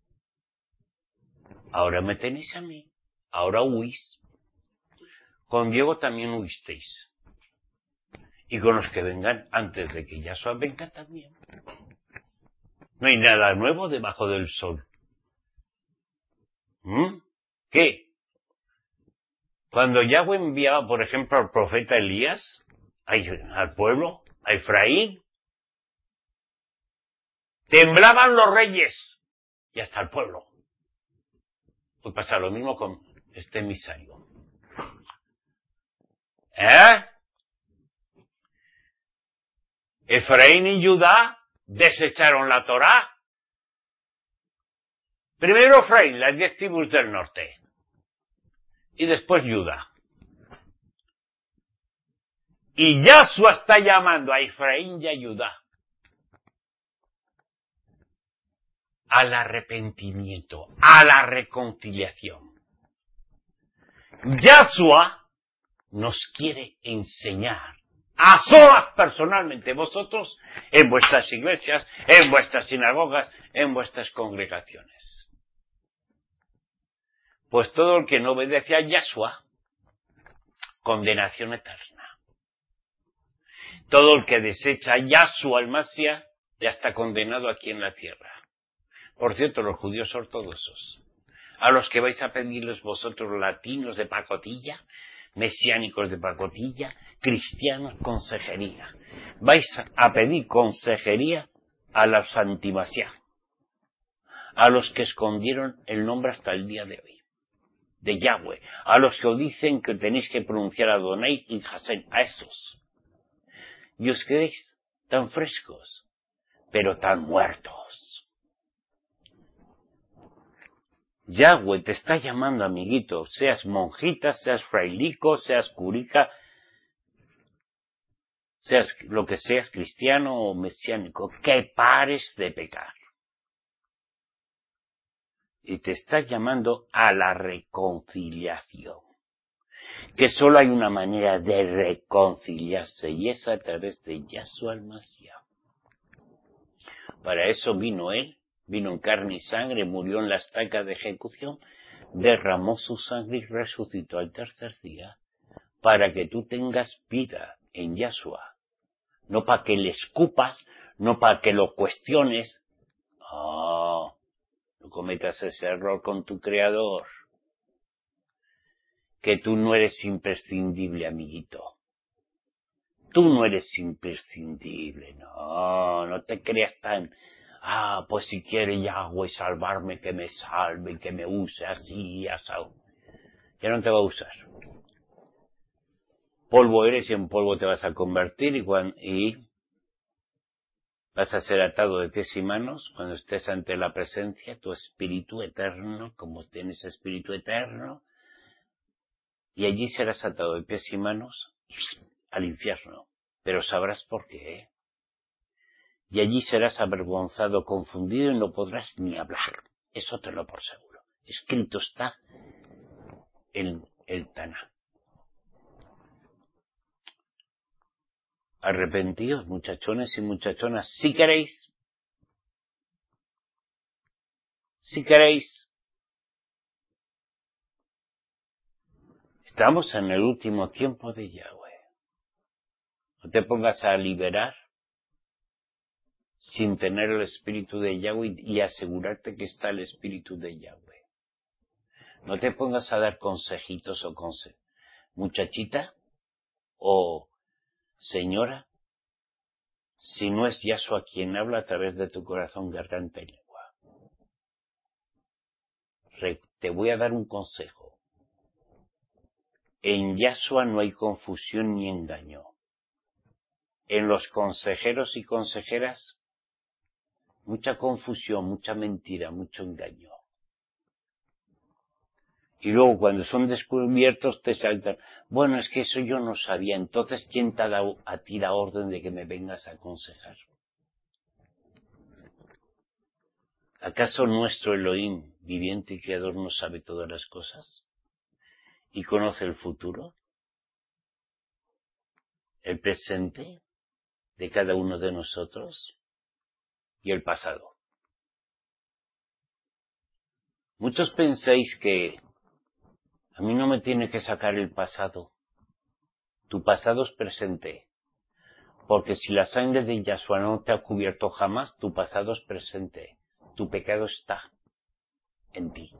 Ahora me tenéis a mí. Ahora huís. Con Diego también huisteis. Y con los que vengan antes de que Yahshua venga también. No hay nada nuevo debajo del sol. ¿Qué? Cuando Yahweh enviaba, por ejemplo, al profeta Elías, al pueblo, a Efraín, temblaban los reyes y hasta el pueblo. Pues pasa lo mismo con este emisario. Efraín y Judá desecharon la Torá. Primero Efraín, las 10 tribus del norte. Y después Judá. Y Yahshua está llamando a Efraín y a Judá al arrepentimiento, a la reconciliación. Yahshua nos quiere enseñar a solas personalmente, vosotros, en vuestras iglesias, en vuestras sinagogas, en vuestras congregaciones. Pues todo el que no obedece a Yahshua, condenación eterna. Todo el que desecha a Yahshua el Mashiach ya está condenado aquí en la tierra. Por cierto, los judíos ortodoxos, a los que vais a pedirles vosotros latinos de pacotilla, mesiánicos de pacotilla, cristianos, consejería. Vais a pedir consejería a los antimasiá, a los que escondieron el nombre hasta el día de hoy, de Yahweh, a los que os dicen que tenéis que pronunciar Adonai y Hashem, a esos. Y os quedéis tan frescos, pero tan muertos. Yahweh te está llamando, amiguito, seas monjita, seas frailico, seas curica, seas lo que seas, cristiano o mesiánico, que pares de pecar. Y te está llamando a la reconciliación. Que solo hay una manera de reconciliarse y es a través de Yahshua el Mashiach. Para eso vino él. Vino en carne y sangre, murió en la estaca de ejecución, derramó su sangre y resucitó al tercer día, para que tú tengas vida en Yahshua. No para que le escupas, no para que lo cuestiones. No cometas ese error con tu Creador. Que tú no eres imprescindible, amiguito. Tú no eres imprescindible, no te creas tan... pues si quiere Yahweh salvarme, que me salve, que me use así, asado. Ya no te va a usar. Polvo eres y en polvo te vas a convertir y vas a ser atado de pies y manos cuando estés ante la presencia, tu espíritu eterno, como tienes espíritu eterno, y allí serás atado de pies y manos al infierno. Pero sabrás por qué, Y allí serás avergonzado, confundido y no podrás ni hablar. Eso te lo por seguro. Escrito está en el Taná. Arrepentíos, muchachones y muchachonas, si queréis. Si queréis. Estamos en el último tiempo de Yahweh. No te pongas a liberar sin tener el espíritu de Yahweh y asegurarte que está el espíritu de Yahweh. No te pongas a dar consejitos o consejos. Muchachita o señora, si no es Yahshua quien habla a través de tu corazón, garganta y lengua. Te voy a dar un consejo. En Yahshua no hay confusión ni engaño. En los consejeros y consejeras, mucha confusión, mucha mentira, mucho engaño. Y luego cuando son descubiertos te saltan, bueno, es que eso yo no sabía, entonces ¿quién te ha dado a ti la orden de que me vengas a aconsejar? ¿Acaso nuestro Elohim, viviente y creador, no sabe todas las cosas? ¿Y conoce el futuro? ¿El presente de cada uno de nosotros? Y el pasado. Muchos pensáis que a mí no me tiene que sacar el pasado. Tu pasado es presente. Porque si la sangre de Yahshua no te ha cubierto jamás, tu pasado es presente. Tu pecado está en ti.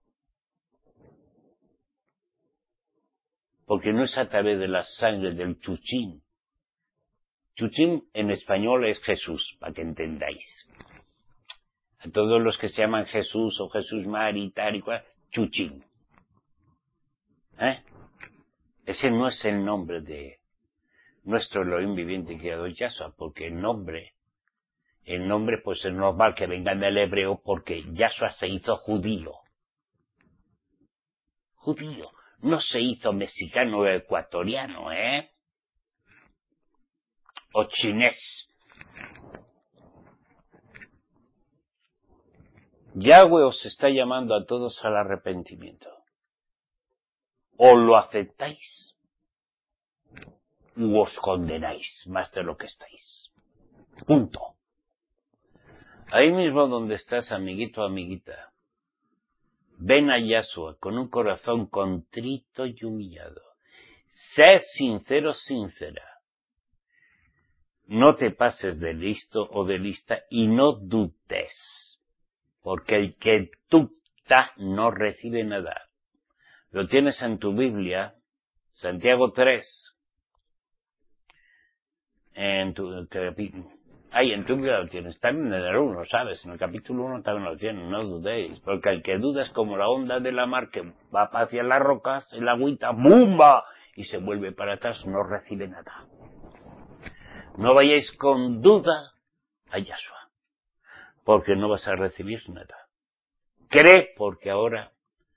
Porque no es a través de la sangre del chuchín. Chuchín en español es Jesús, para que entendáis. A todos los que se llaman Jesús o Jesús Mari, tal y cual, chuchín. Ese no es el nombre de nuestro Elohim viviente y creador Yahshua, porque el nombre pues es normal que venga del hebreo porque Yahshua se hizo judío. Judío. No se hizo mexicano o ecuatoriano, o chinés. Yahweh os está llamando a todos al arrepentimiento. O lo aceptáis, u os condenáis más de lo que estáis. Punto. Ahí mismo donde estás, amiguito, amiguita, Ven a Yahshua con un corazón contrito y humillado. Sé sincero, sincera. No te pases de listo o de lista y no dudes, porque el que duda no recibe nada. Lo tienes en tu Biblia, Santiago 3. En tu Biblia lo tienes. También en el 1, ¿sabes? En el capítulo 1 también lo tienes. No dudéis, porque el que duda es como la onda de la mar que va hacia las rocas, el agüita, ¡bumba! Y se vuelve para atrás, no recibe nada. No vayáis con duda a Yahshua, porque no vas a recibir nada. Cree, porque ahora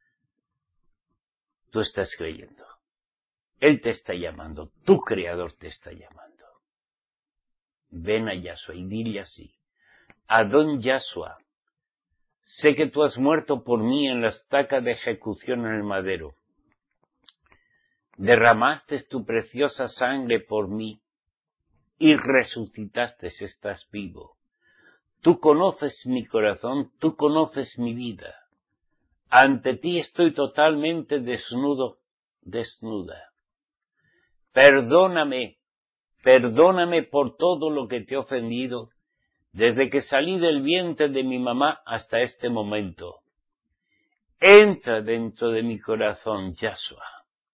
tú estás creyendo. Él te está llamando, tu Creador te está llamando. Ven a Yahshua y dile así: Adón Yahshua, sé que tú has muerto por mí en la estaca de ejecución en el madero. Derramaste tu preciosa sangre por mí y resucitaste, estás vivo. Tú conoces mi corazón, tú conoces mi vida. Ante ti estoy totalmente desnudo, desnuda. Perdóname por todo lo que te he ofendido, desde que salí del vientre de mi mamá hasta este momento. Entra dentro de mi corazón, Yahshua.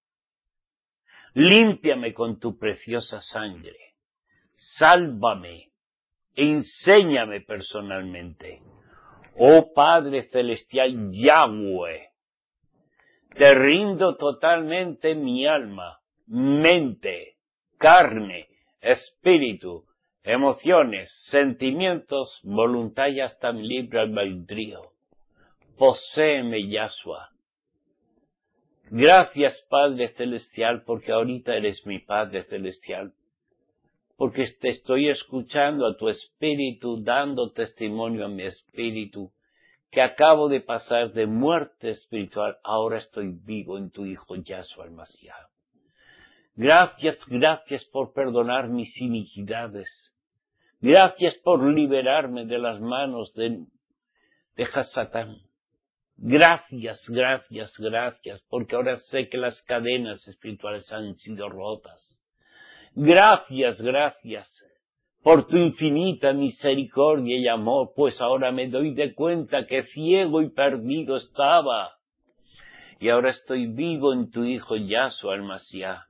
Límpiame con tu preciosa sangre. Sálvame. Enséñame personalmente. Oh Padre Celestial Yahweh, te rindo totalmente mi alma, mente, carne, espíritu, emociones, sentimientos, voluntad y hasta mi libre albedrío. Poséeme, Yahshua. Gracias, Padre Celestial, porque ahorita eres mi Padre Celestial. Porque te estoy escuchando a tu espíritu, dando testimonio a mi espíritu, que acabo de pasar de muerte espiritual, ahora estoy vivo en tu Hijo Yahshua el Mashiach. Gracias por perdonar mis iniquidades. Gracias por liberarme de las manos de Hasatán. Gracias, porque ahora sé que las cadenas espirituales han sido rotas. Gracias por tu infinita misericordia y amor, pues ahora me doy de cuenta que ciego y perdido estaba, y ahora estoy vivo en tu Hijo Yahshua el Mashiach.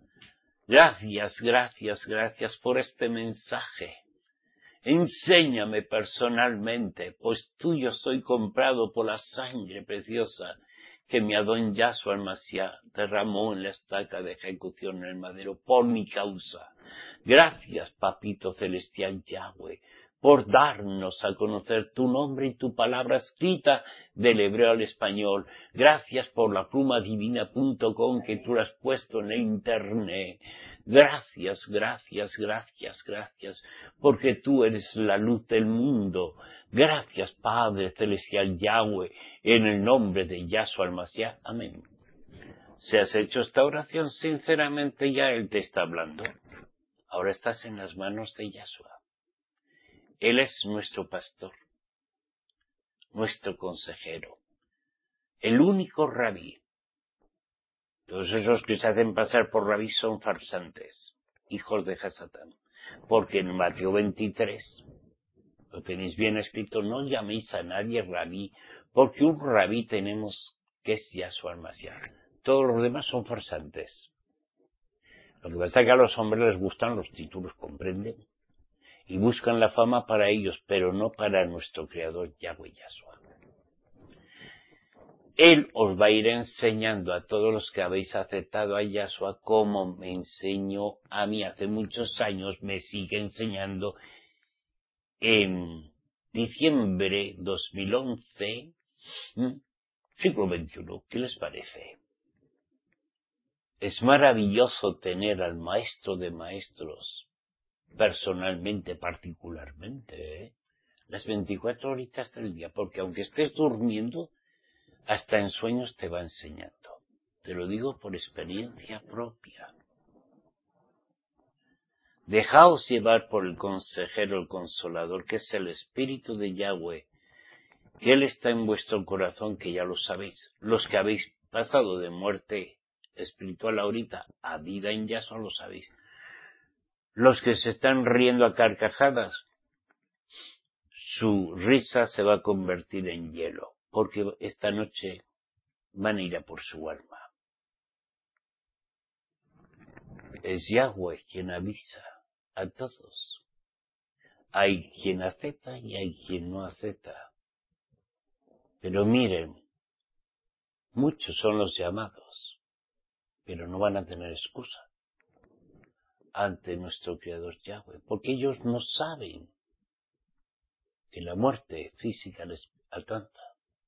Gracias por este mensaje. Enséñame personalmente, pues tuyo soy comprado por la sangre preciosa que mi Adón Yahshua el Mashiach derramó en la estaca de ejecución en el madero por mi causa. Gracias, Papito Celestial Yahweh, por darnos a conocer tu nombre y tu palabra escrita del hebreo al español. Gracias por la plumadivina.com que tú has puesto en el internet. Gracias, porque tú eres la luz del mundo. Gracias, Padre Celestial Yahweh, en el nombre de Yahshua el Mashiach. Amén. Si has hecho esta oración sinceramente, ya Él te está hablando. Ahora estás en las manos de Yahshua. Él es nuestro pastor, nuestro consejero, el único rabí. Todos esos que se hacen pasar por rabí son farsantes, hijos de Hasatán. Porque en Mateo 23, lo tenéis bien escrito, no llaméis a nadie rabí, porque un rabí tenemos que es Yahshua el Mashiach. Todos los demás son farsantes. Lo que pasa es que a los hombres les gustan los títulos, ¿comprenden? Y buscan la fama para ellos, pero no para nuestro Creador Yahweh Yahshua. Él os va a ir enseñando a todos los que habéis aceptado a Yahshua como me enseñó a mí hace muchos años, me sigue enseñando. En diciembre 2011, siglo XXI, ¿qué les parece? Es maravilloso tener al Maestro de Maestros personalmente, particularmente, las 24 horitas del día, porque aunque estés durmiendo, hasta en sueños te va enseñando. Te lo digo por experiencia propia. Dejaos llevar por el consejero, el consolador, que es el Espíritu de Yahweh, que Él está en vuestro corazón, que ya lo sabéis. Los que habéis pasado de muerte espiritual ahorita a vida en Yahshua lo sabéis. Los que se están riendo a carcajadas, su risa se va a convertir en hielo, porque esta noche van a ir a por su alma. Es Yahweh quien avisa a todos. Hay quien acepta y hay quien no acepta. Pero miren, muchos son los llamados, pero no van a tener excusa ante nuestro Creador Yahweh, porque ellos no saben que la muerte física les alcanza.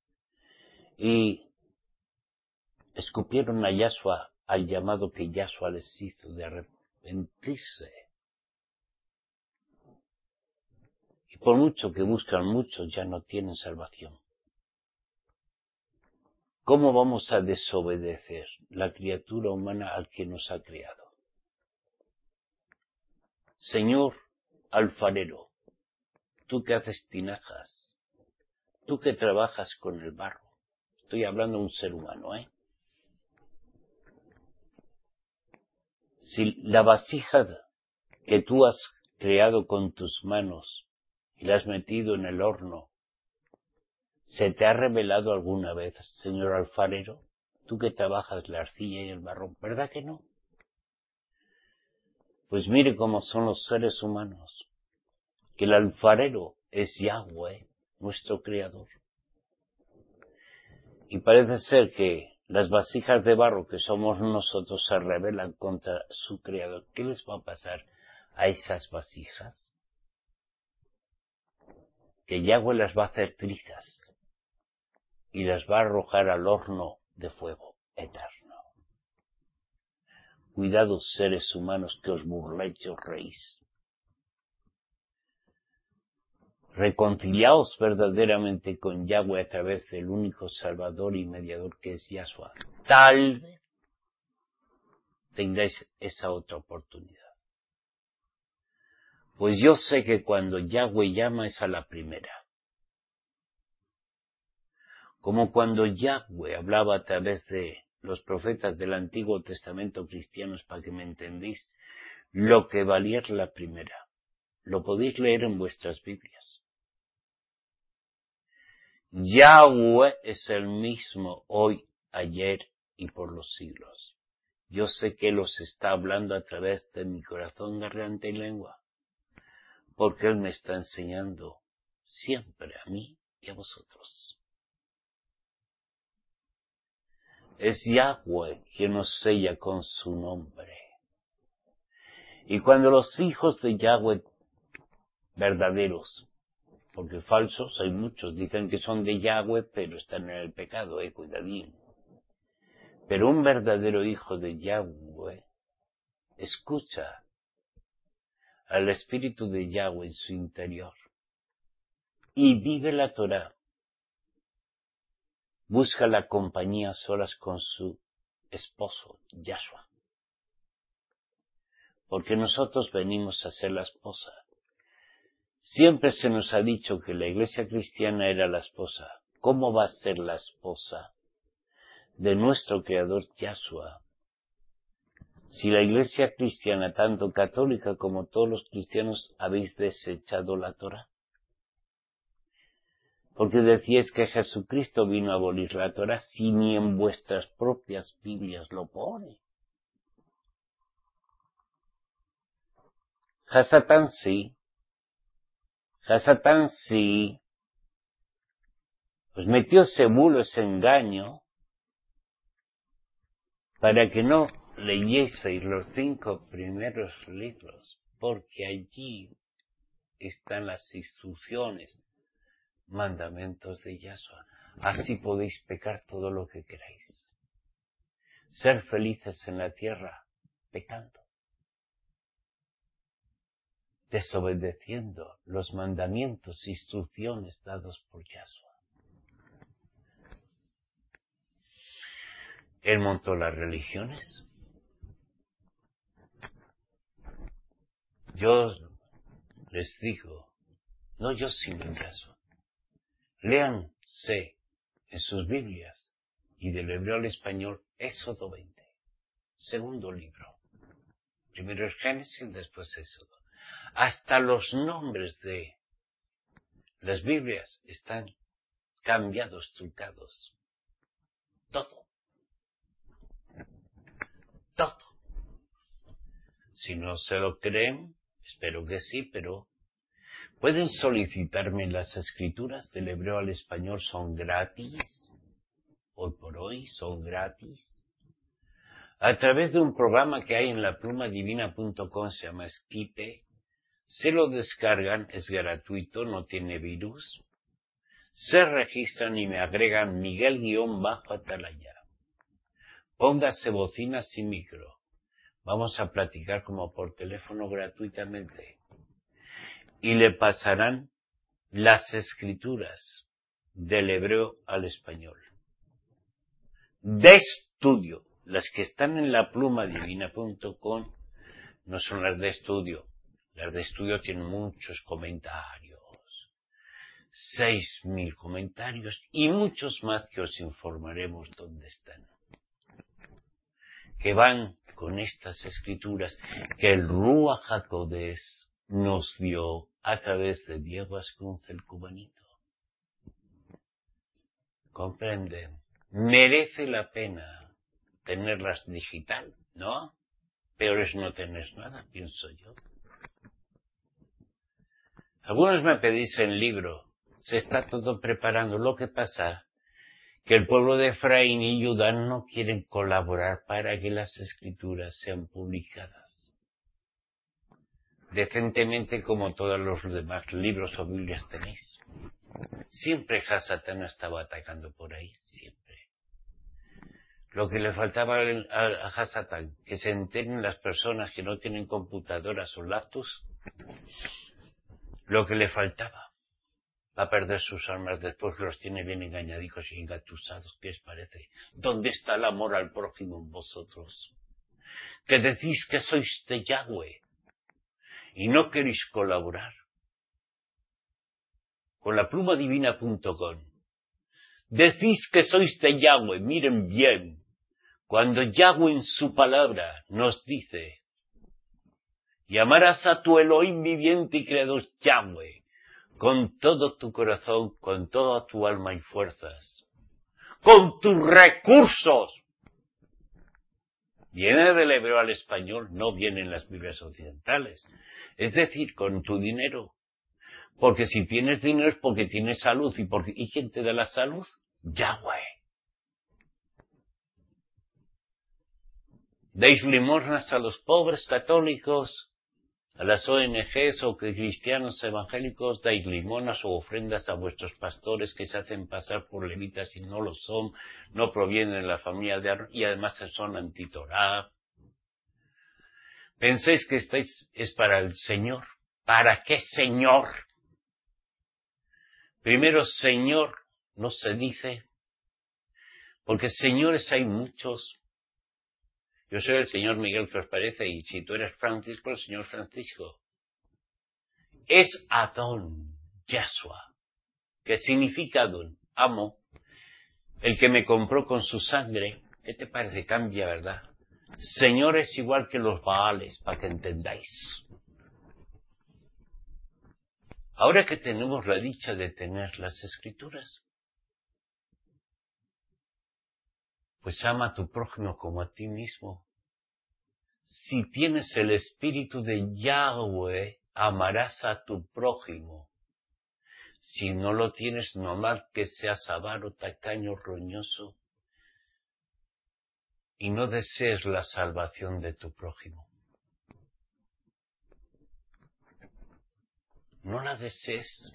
Y escupieron a Yahshua, al llamado que Yahshua les hizo de arrepentirse. Y por mucho que buscan, muchos ya no tienen salvación. ¿Cómo vamos a desobedecer la criatura humana al que nos ha creado? Señor alfarero, tú que haces tinajas, tú que trabajas con el barro, estoy hablando de un ser humano, Si la vasija que tú has creado con tus manos y la has metido en el horno, ¿se te ha revelado alguna vez, señor alfarero? Tú que trabajas la arcilla y el barro, ¿verdad que no? Pues mire cómo son los seres humanos, que el alfarero es Yahweh, nuestro Creador. Y parece ser que las vasijas de barro que somos nosotros se rebelan contra su Creador. ¿Qué les va a pasar a esas vasijas? Que Yahweh las va a hacer trizas y las va a arrojar al horno de fuego eterno. Cuidado, seres humanos, que os burléis y os reís. Reconciliaos verdaderamente con Yahweh a través del único Salvador y Mediador que es Yahshua. Tal vez tengáis esa otra oportunidad. Pues yo sé que cuando Yahweh llama es a la primera. Como cuando Yahweh hablaba a través de los profetas del Antiguo Testamento cristianos, para que me entendéis, lo que valía es la primera. Lo podéis leer en vuestras Biblias. Yahweh es el mismo hoy, ayer y por los siglos. Yo sé que Él os está hablando a través de mi corazón, garganta y lengua, porque Él me está enseñando siempre a mí y a vosotros. Es Yahweh quien nos sella con su nombre. Y cuando los hijos de Yahweh verdaderos, porque falsos hay muchos, dicen que son de Yahweh, pero están en el pecado, cuidadín. Pero un verdadero hijo de Yahweh escucha al Espíritu de Yahweh en su interior y vive la Torah. Busca la compañía a solas con su esposo, Yahshua. Porque nosotros venimos a ser la esposa. Siempre se nos ha dicho que la iglesia cristiana era la esposa. ¿Cómo va a ser la esposa de nuestro Creador Yahshua? Si la iglesia cristiana, tanto católica como todos los cristianos, habéis desechado la Torah. Porque decíais que Jesucristo vino a abolir la Torah, si ni en vuestras propias Biblias lo pone. Hasatán sí. Hasatán sí. Pues metió ese bulo, ese engaño, para que no leyeseis los 5 primeros libros, porque allí están las instrucciones, mandamientos de Yahshua. Así podéis pecar todo lo que queráis. Ser felices en la tierra, pecando. Desobedeciendo los mandamientos, instrucciones dados por Yahshua. Él montó las religiones. Yo les digo, no yo sino Yahshua. Lean C en sus Biblias y del hebreo al español Éxodo 20. Segundo libro. Primero es Génesis, después Éxodo. Hasta los nombres de las Biblias están cambiados, trucados. Todo. Todo. Si no se lo creen, espero que sí, pero pueden solicitarme las escrituras del hebreo al español, son gratis. Hoy por hoy son gratis. A través de un programa que hay en laplumadivina.com, se llama Esquipe, se lo descargan, es gratuito, no tiene virus. Se registran y me agregan Miguel-Atalaya. Póngase bocinas y micro. Vamos a platicar como por teléfono gratuitamente. Y le pasarán las escrituras del hebreo al español. De estudio. Las que están en laplumadivina.com no son las de estudio. Las de estudio tienen muchos comentarios. 6.000 comentarios y muchos más que os informaremos dónde están. Que van con estas escrituras que el Ruach HaKodesh nos dio a través de Diego Ascunz, el cubanito. ¿Comprenden? Merece la pena tenerlas digital, ¿no? Peor es no tener nada, pienso yo. Algunos me pedís el libro. Se está todo preparando. Lo que pasa que el pueblo de Efraín y Judá no quieren colaborar para que las escrituras sean publicadas decentemente como todos los demás libros o Biblias tenéis. Siempre Hasatán estaba atacando por ahí, siempre. Lo que le faltaba a Hasatán, que se enteren las personas que no tienen computadoras o laptops, lo que le faltaba. Va a perder sus armas después que los tiene bien engañadicos y engatusados. ¿Qué os parece? ¿Dónde está el amor al prójimo en vosotros? Que decís que sois de Yahweh y no queréis colaborar. Con laplumadivina.com decís que sois de Yahweh. Miren bien, cuando Yahweh en su palabra nos dice: y amarás a tu Elohim viviente y creador Yahweh con todo tu corazón, con toda tu alma y fuerzas, con tus recursos. Viene del hebreo al español, no viene en las Biblias occidentales. Es decir, con tu dinero. Porque si tienes dinero es porque tienes salud. ¿Y quién te da la salud? Yahweh. Deis limosnas a los pobres católicos, a las ONGs o cristianos evangélicos, dais limonas o ofrendas a vuestros pastores que se hacen pasar por levitas y no lo son, no provienen de la familia de Aarón y además son antitorá. Penséis que es para el Señor. ¿Para qué Señor? Primero, Señor no se dice, porque señores hay muchos. Yo soy el señor Miguel, que os parece, y si tú eres Francisco, el señor Francisco. Es Adón, Yahshua, que significa Adón, amo, el que me compró con su sangre. ¿Qué te parece? Cambia, ¿verdad? Señor es igual que los Baales, para que entendáis. Ahora que tenemos la dicha de tener las escrituras, pues ama a tu prójimo como a ti mismo. Si tienes el espíritu de Yahweh, amarás a tu prójimo. Si no lo tienes, normal que seas avaro, tacaño, roñoso, y no desees la salvación de tu prójimo. No la desees.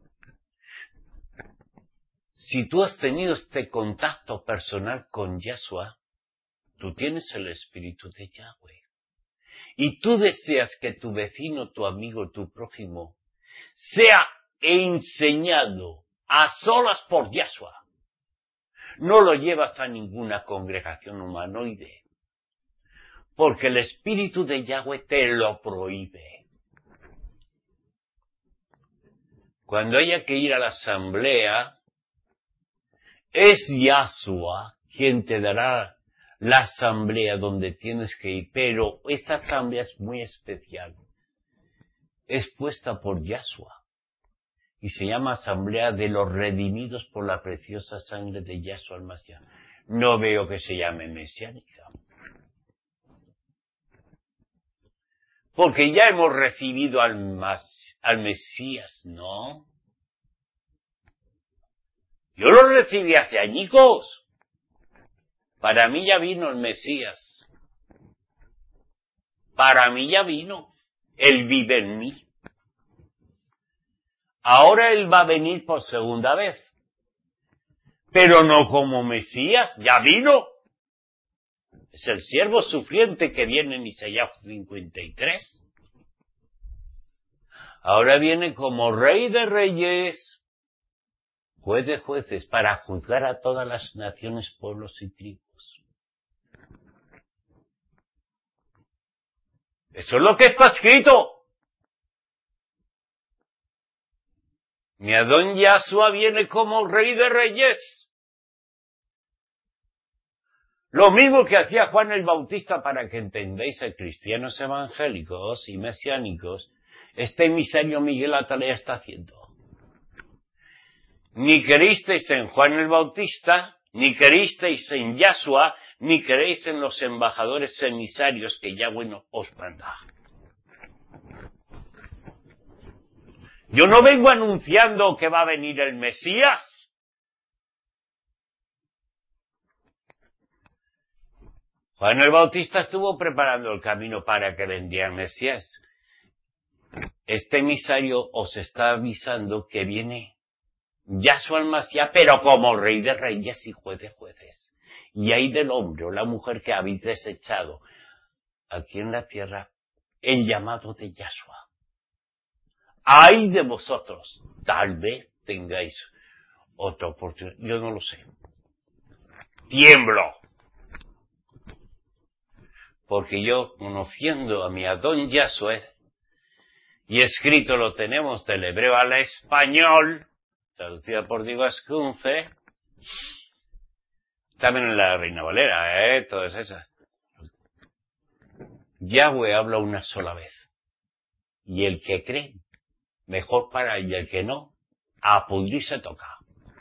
Si tú has tenido este contacto personal con Yahshua, tú tienes el espíritu de Yahweh. Y tú deseas que tu vecino, tu amigo, tu prójimo sea enseñado a solas por Yahshua. No lo llevas a ninguna congregación humanoide, porque el espíritu de Yahweh te lo prohíbe. Cuando haya que ir a la asamblea, Es Yahshua quien te dará la asamblea donde tienes que ir, pero esa asamblea es muy especial. Es puesta por Yahshua y se llama Asamblea de los Redimidos por la preciosa sangre de Yahshua el Mashiach. No veo que se llame mesiánica. Porque ya hemos recibido al Mesías, ¿no? Yo lo recibí hace añicos. Para mí ya vino el Mesías. Para mí ya vino. Él vive en mí. Ahora Él va a venir por segunda vez. Pero no como Mesías, ya vino. Es el siervo sufriente que viene en Isaías 53. Ahora viene como Rey de Reyes, Juez de Jueces, para juzgar a todas las naciones, pueblos y tribus. Eso es lo que está escrito. Mi Adón Yahshua viene como Rey de Reyes. Lo mismo que hacía Juan el Bautista, para que entendáis, a cristianos evangélicos y mesiánicos, este emisario Miguel Atalaya está haciendo. Ni creísteis en Juan el Bautista, ni creísteis en Yahshua, ni creéis en los embajadores emisarios que Yahweh os manda. Yo no vengo anunciando que va a venir el Mesías. Juan el Bautista estuvo preparando el camino para que vendiera el Mesías. Este emisario os está avisando que viene Yahshua el Mashiach, pero como Rey de Reyes y Juez de Jueces. Y hay del hombre o la mujer que habéis desechado aquí en la tierra el llamado de Yahshua. ¡Ay de vosotros! Tal vez tengáis otra oportunidad. Yo no lo sé. Tiemblo. Porque yo, conociendo a mi Adón Yahshua, y escrito lo tenemos del hebreo al español, traducida por Diego Ascunce, también en la Reina Valera, todas esas. Yahweh habla una sola vez. Y el que cree, mejor para él, y el que no, a pudrirse toca.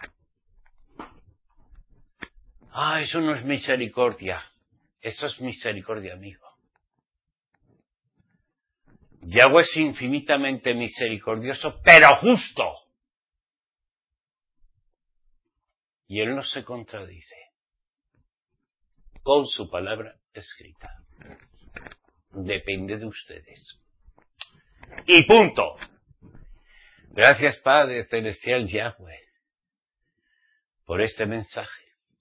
Eso no es misericordia. Eso es misericordia, amigo. Yahweh es infinitamente misericordioso, pero justo. Y Él no se contradice con su palabra escrita. Depende de ustedes. Y punto. Gracias, Padre Celestial Yahweh, por este mensaje.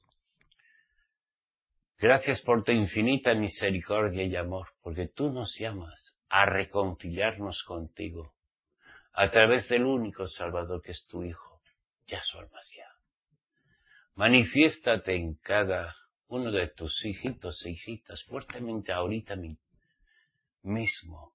Gracias por tu infinita misericordia y amor, porque tú nos llamas a reconciliarnos contigo a través del único Salvador que es tu Hijo, Yahshua el Mashiach. Manifiéstate en cada uno de tus hijitos e hijitas fuertemente ahorita mismo.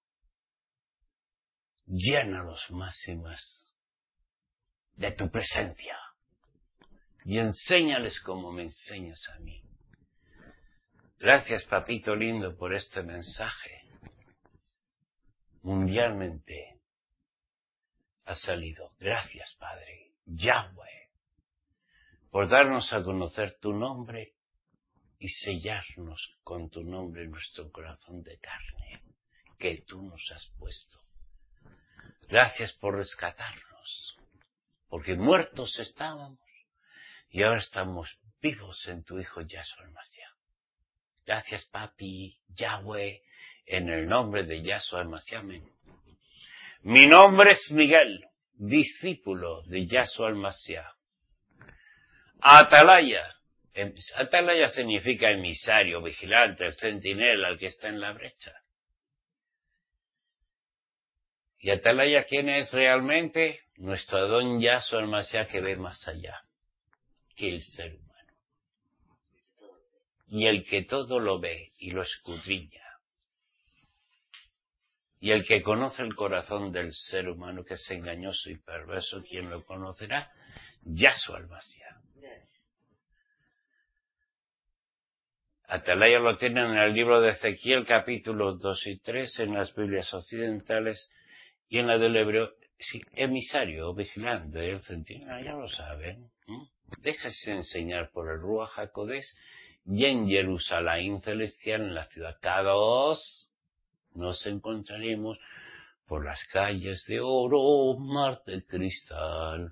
Llénalos más y más de tu presencia y enséñales como me enseñas a mí. Gracias, papito lindo, por este mensaje. Mundialmente ha salido. Gracias, Padre Yahweh, por darnos a conocer tu nombre y sellarnos con tu nombre en nuestro corazón de carne que tú nos has puesto. Gracias por rescatarnos, porque muertos estábamos y ahora estamos vivos en tu Hijo Yahshua el Mashiach. Gracias, papi Yahweh, en el nombre de Yahshua el Mashiach. Amén. Mi nombre es Miguel, discípulo de Yahshua el Mashiach. Atalaya. Atalaya significa emisario, vigilante, el centinela, el que está en la brecha. ¿Y Atalaya quién es realmente? Nuestro Adón Yahshua el Mashiach, que ve más allá que el ser humano. Y el que todo lo ve y lo escudriña. Y el que conoce el corazón del ser humano, que es engañoso y perverso, ¿quién lo conocerá? Yahshua el Mashiach. Atalaya lo tienen en el libro de Ezequiel, capítulos 2 y 3, en las Biblias occidentales, y en la del hebreo, sí, emisario, vigilante, el centinela, ya lo saben. Déjese enseñar por el Ruach HaKodesh, y en Jerusalén celestial, en la ciudad Kadosh, nos encontraremos por las calles de oro, mar de cristal.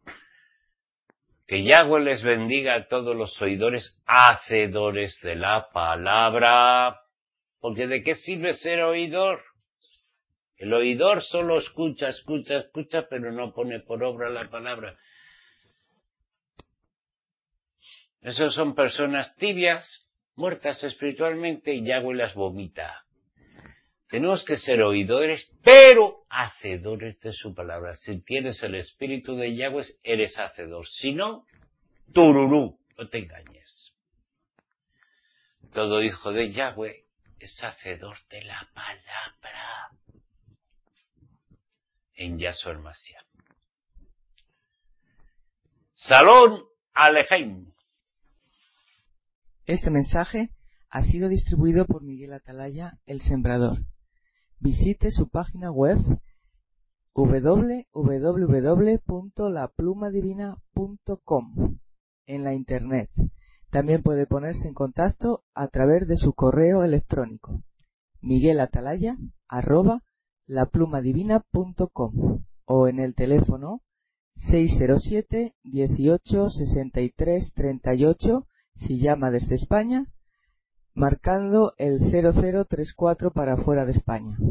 Que Yahweh les bendiga a todos los oidores, hacedores de la palabra. Porque ¿de qué sirve ser oidor? El oidor solo escucha, pero no pone por obra la palabra. Esas son personas tibias, muertas espiritualmente, y Yahweh las vomita. Tenemos que ser oidores, pero hacedores de su palabra. Si tienes el espíritu de Yahweh, eres hacedor. Si no, tururú, no te engañes. Todo hijo de Yahweh es hacedor de la palabra. En Yahshua Mashiach. Salón Alejaim. Este mensaje ha sido distribuido por Miguel Atalaya, el Sembrador. Visite su página web www.laplumadivina.com en la internet. También puede ponerse en contacto a través de su correo electrónico miguelatalaya@laplumadivina.com o en el teléfono 607 18 63 38 si llama desde España, marcando el 0034 para fuera de España.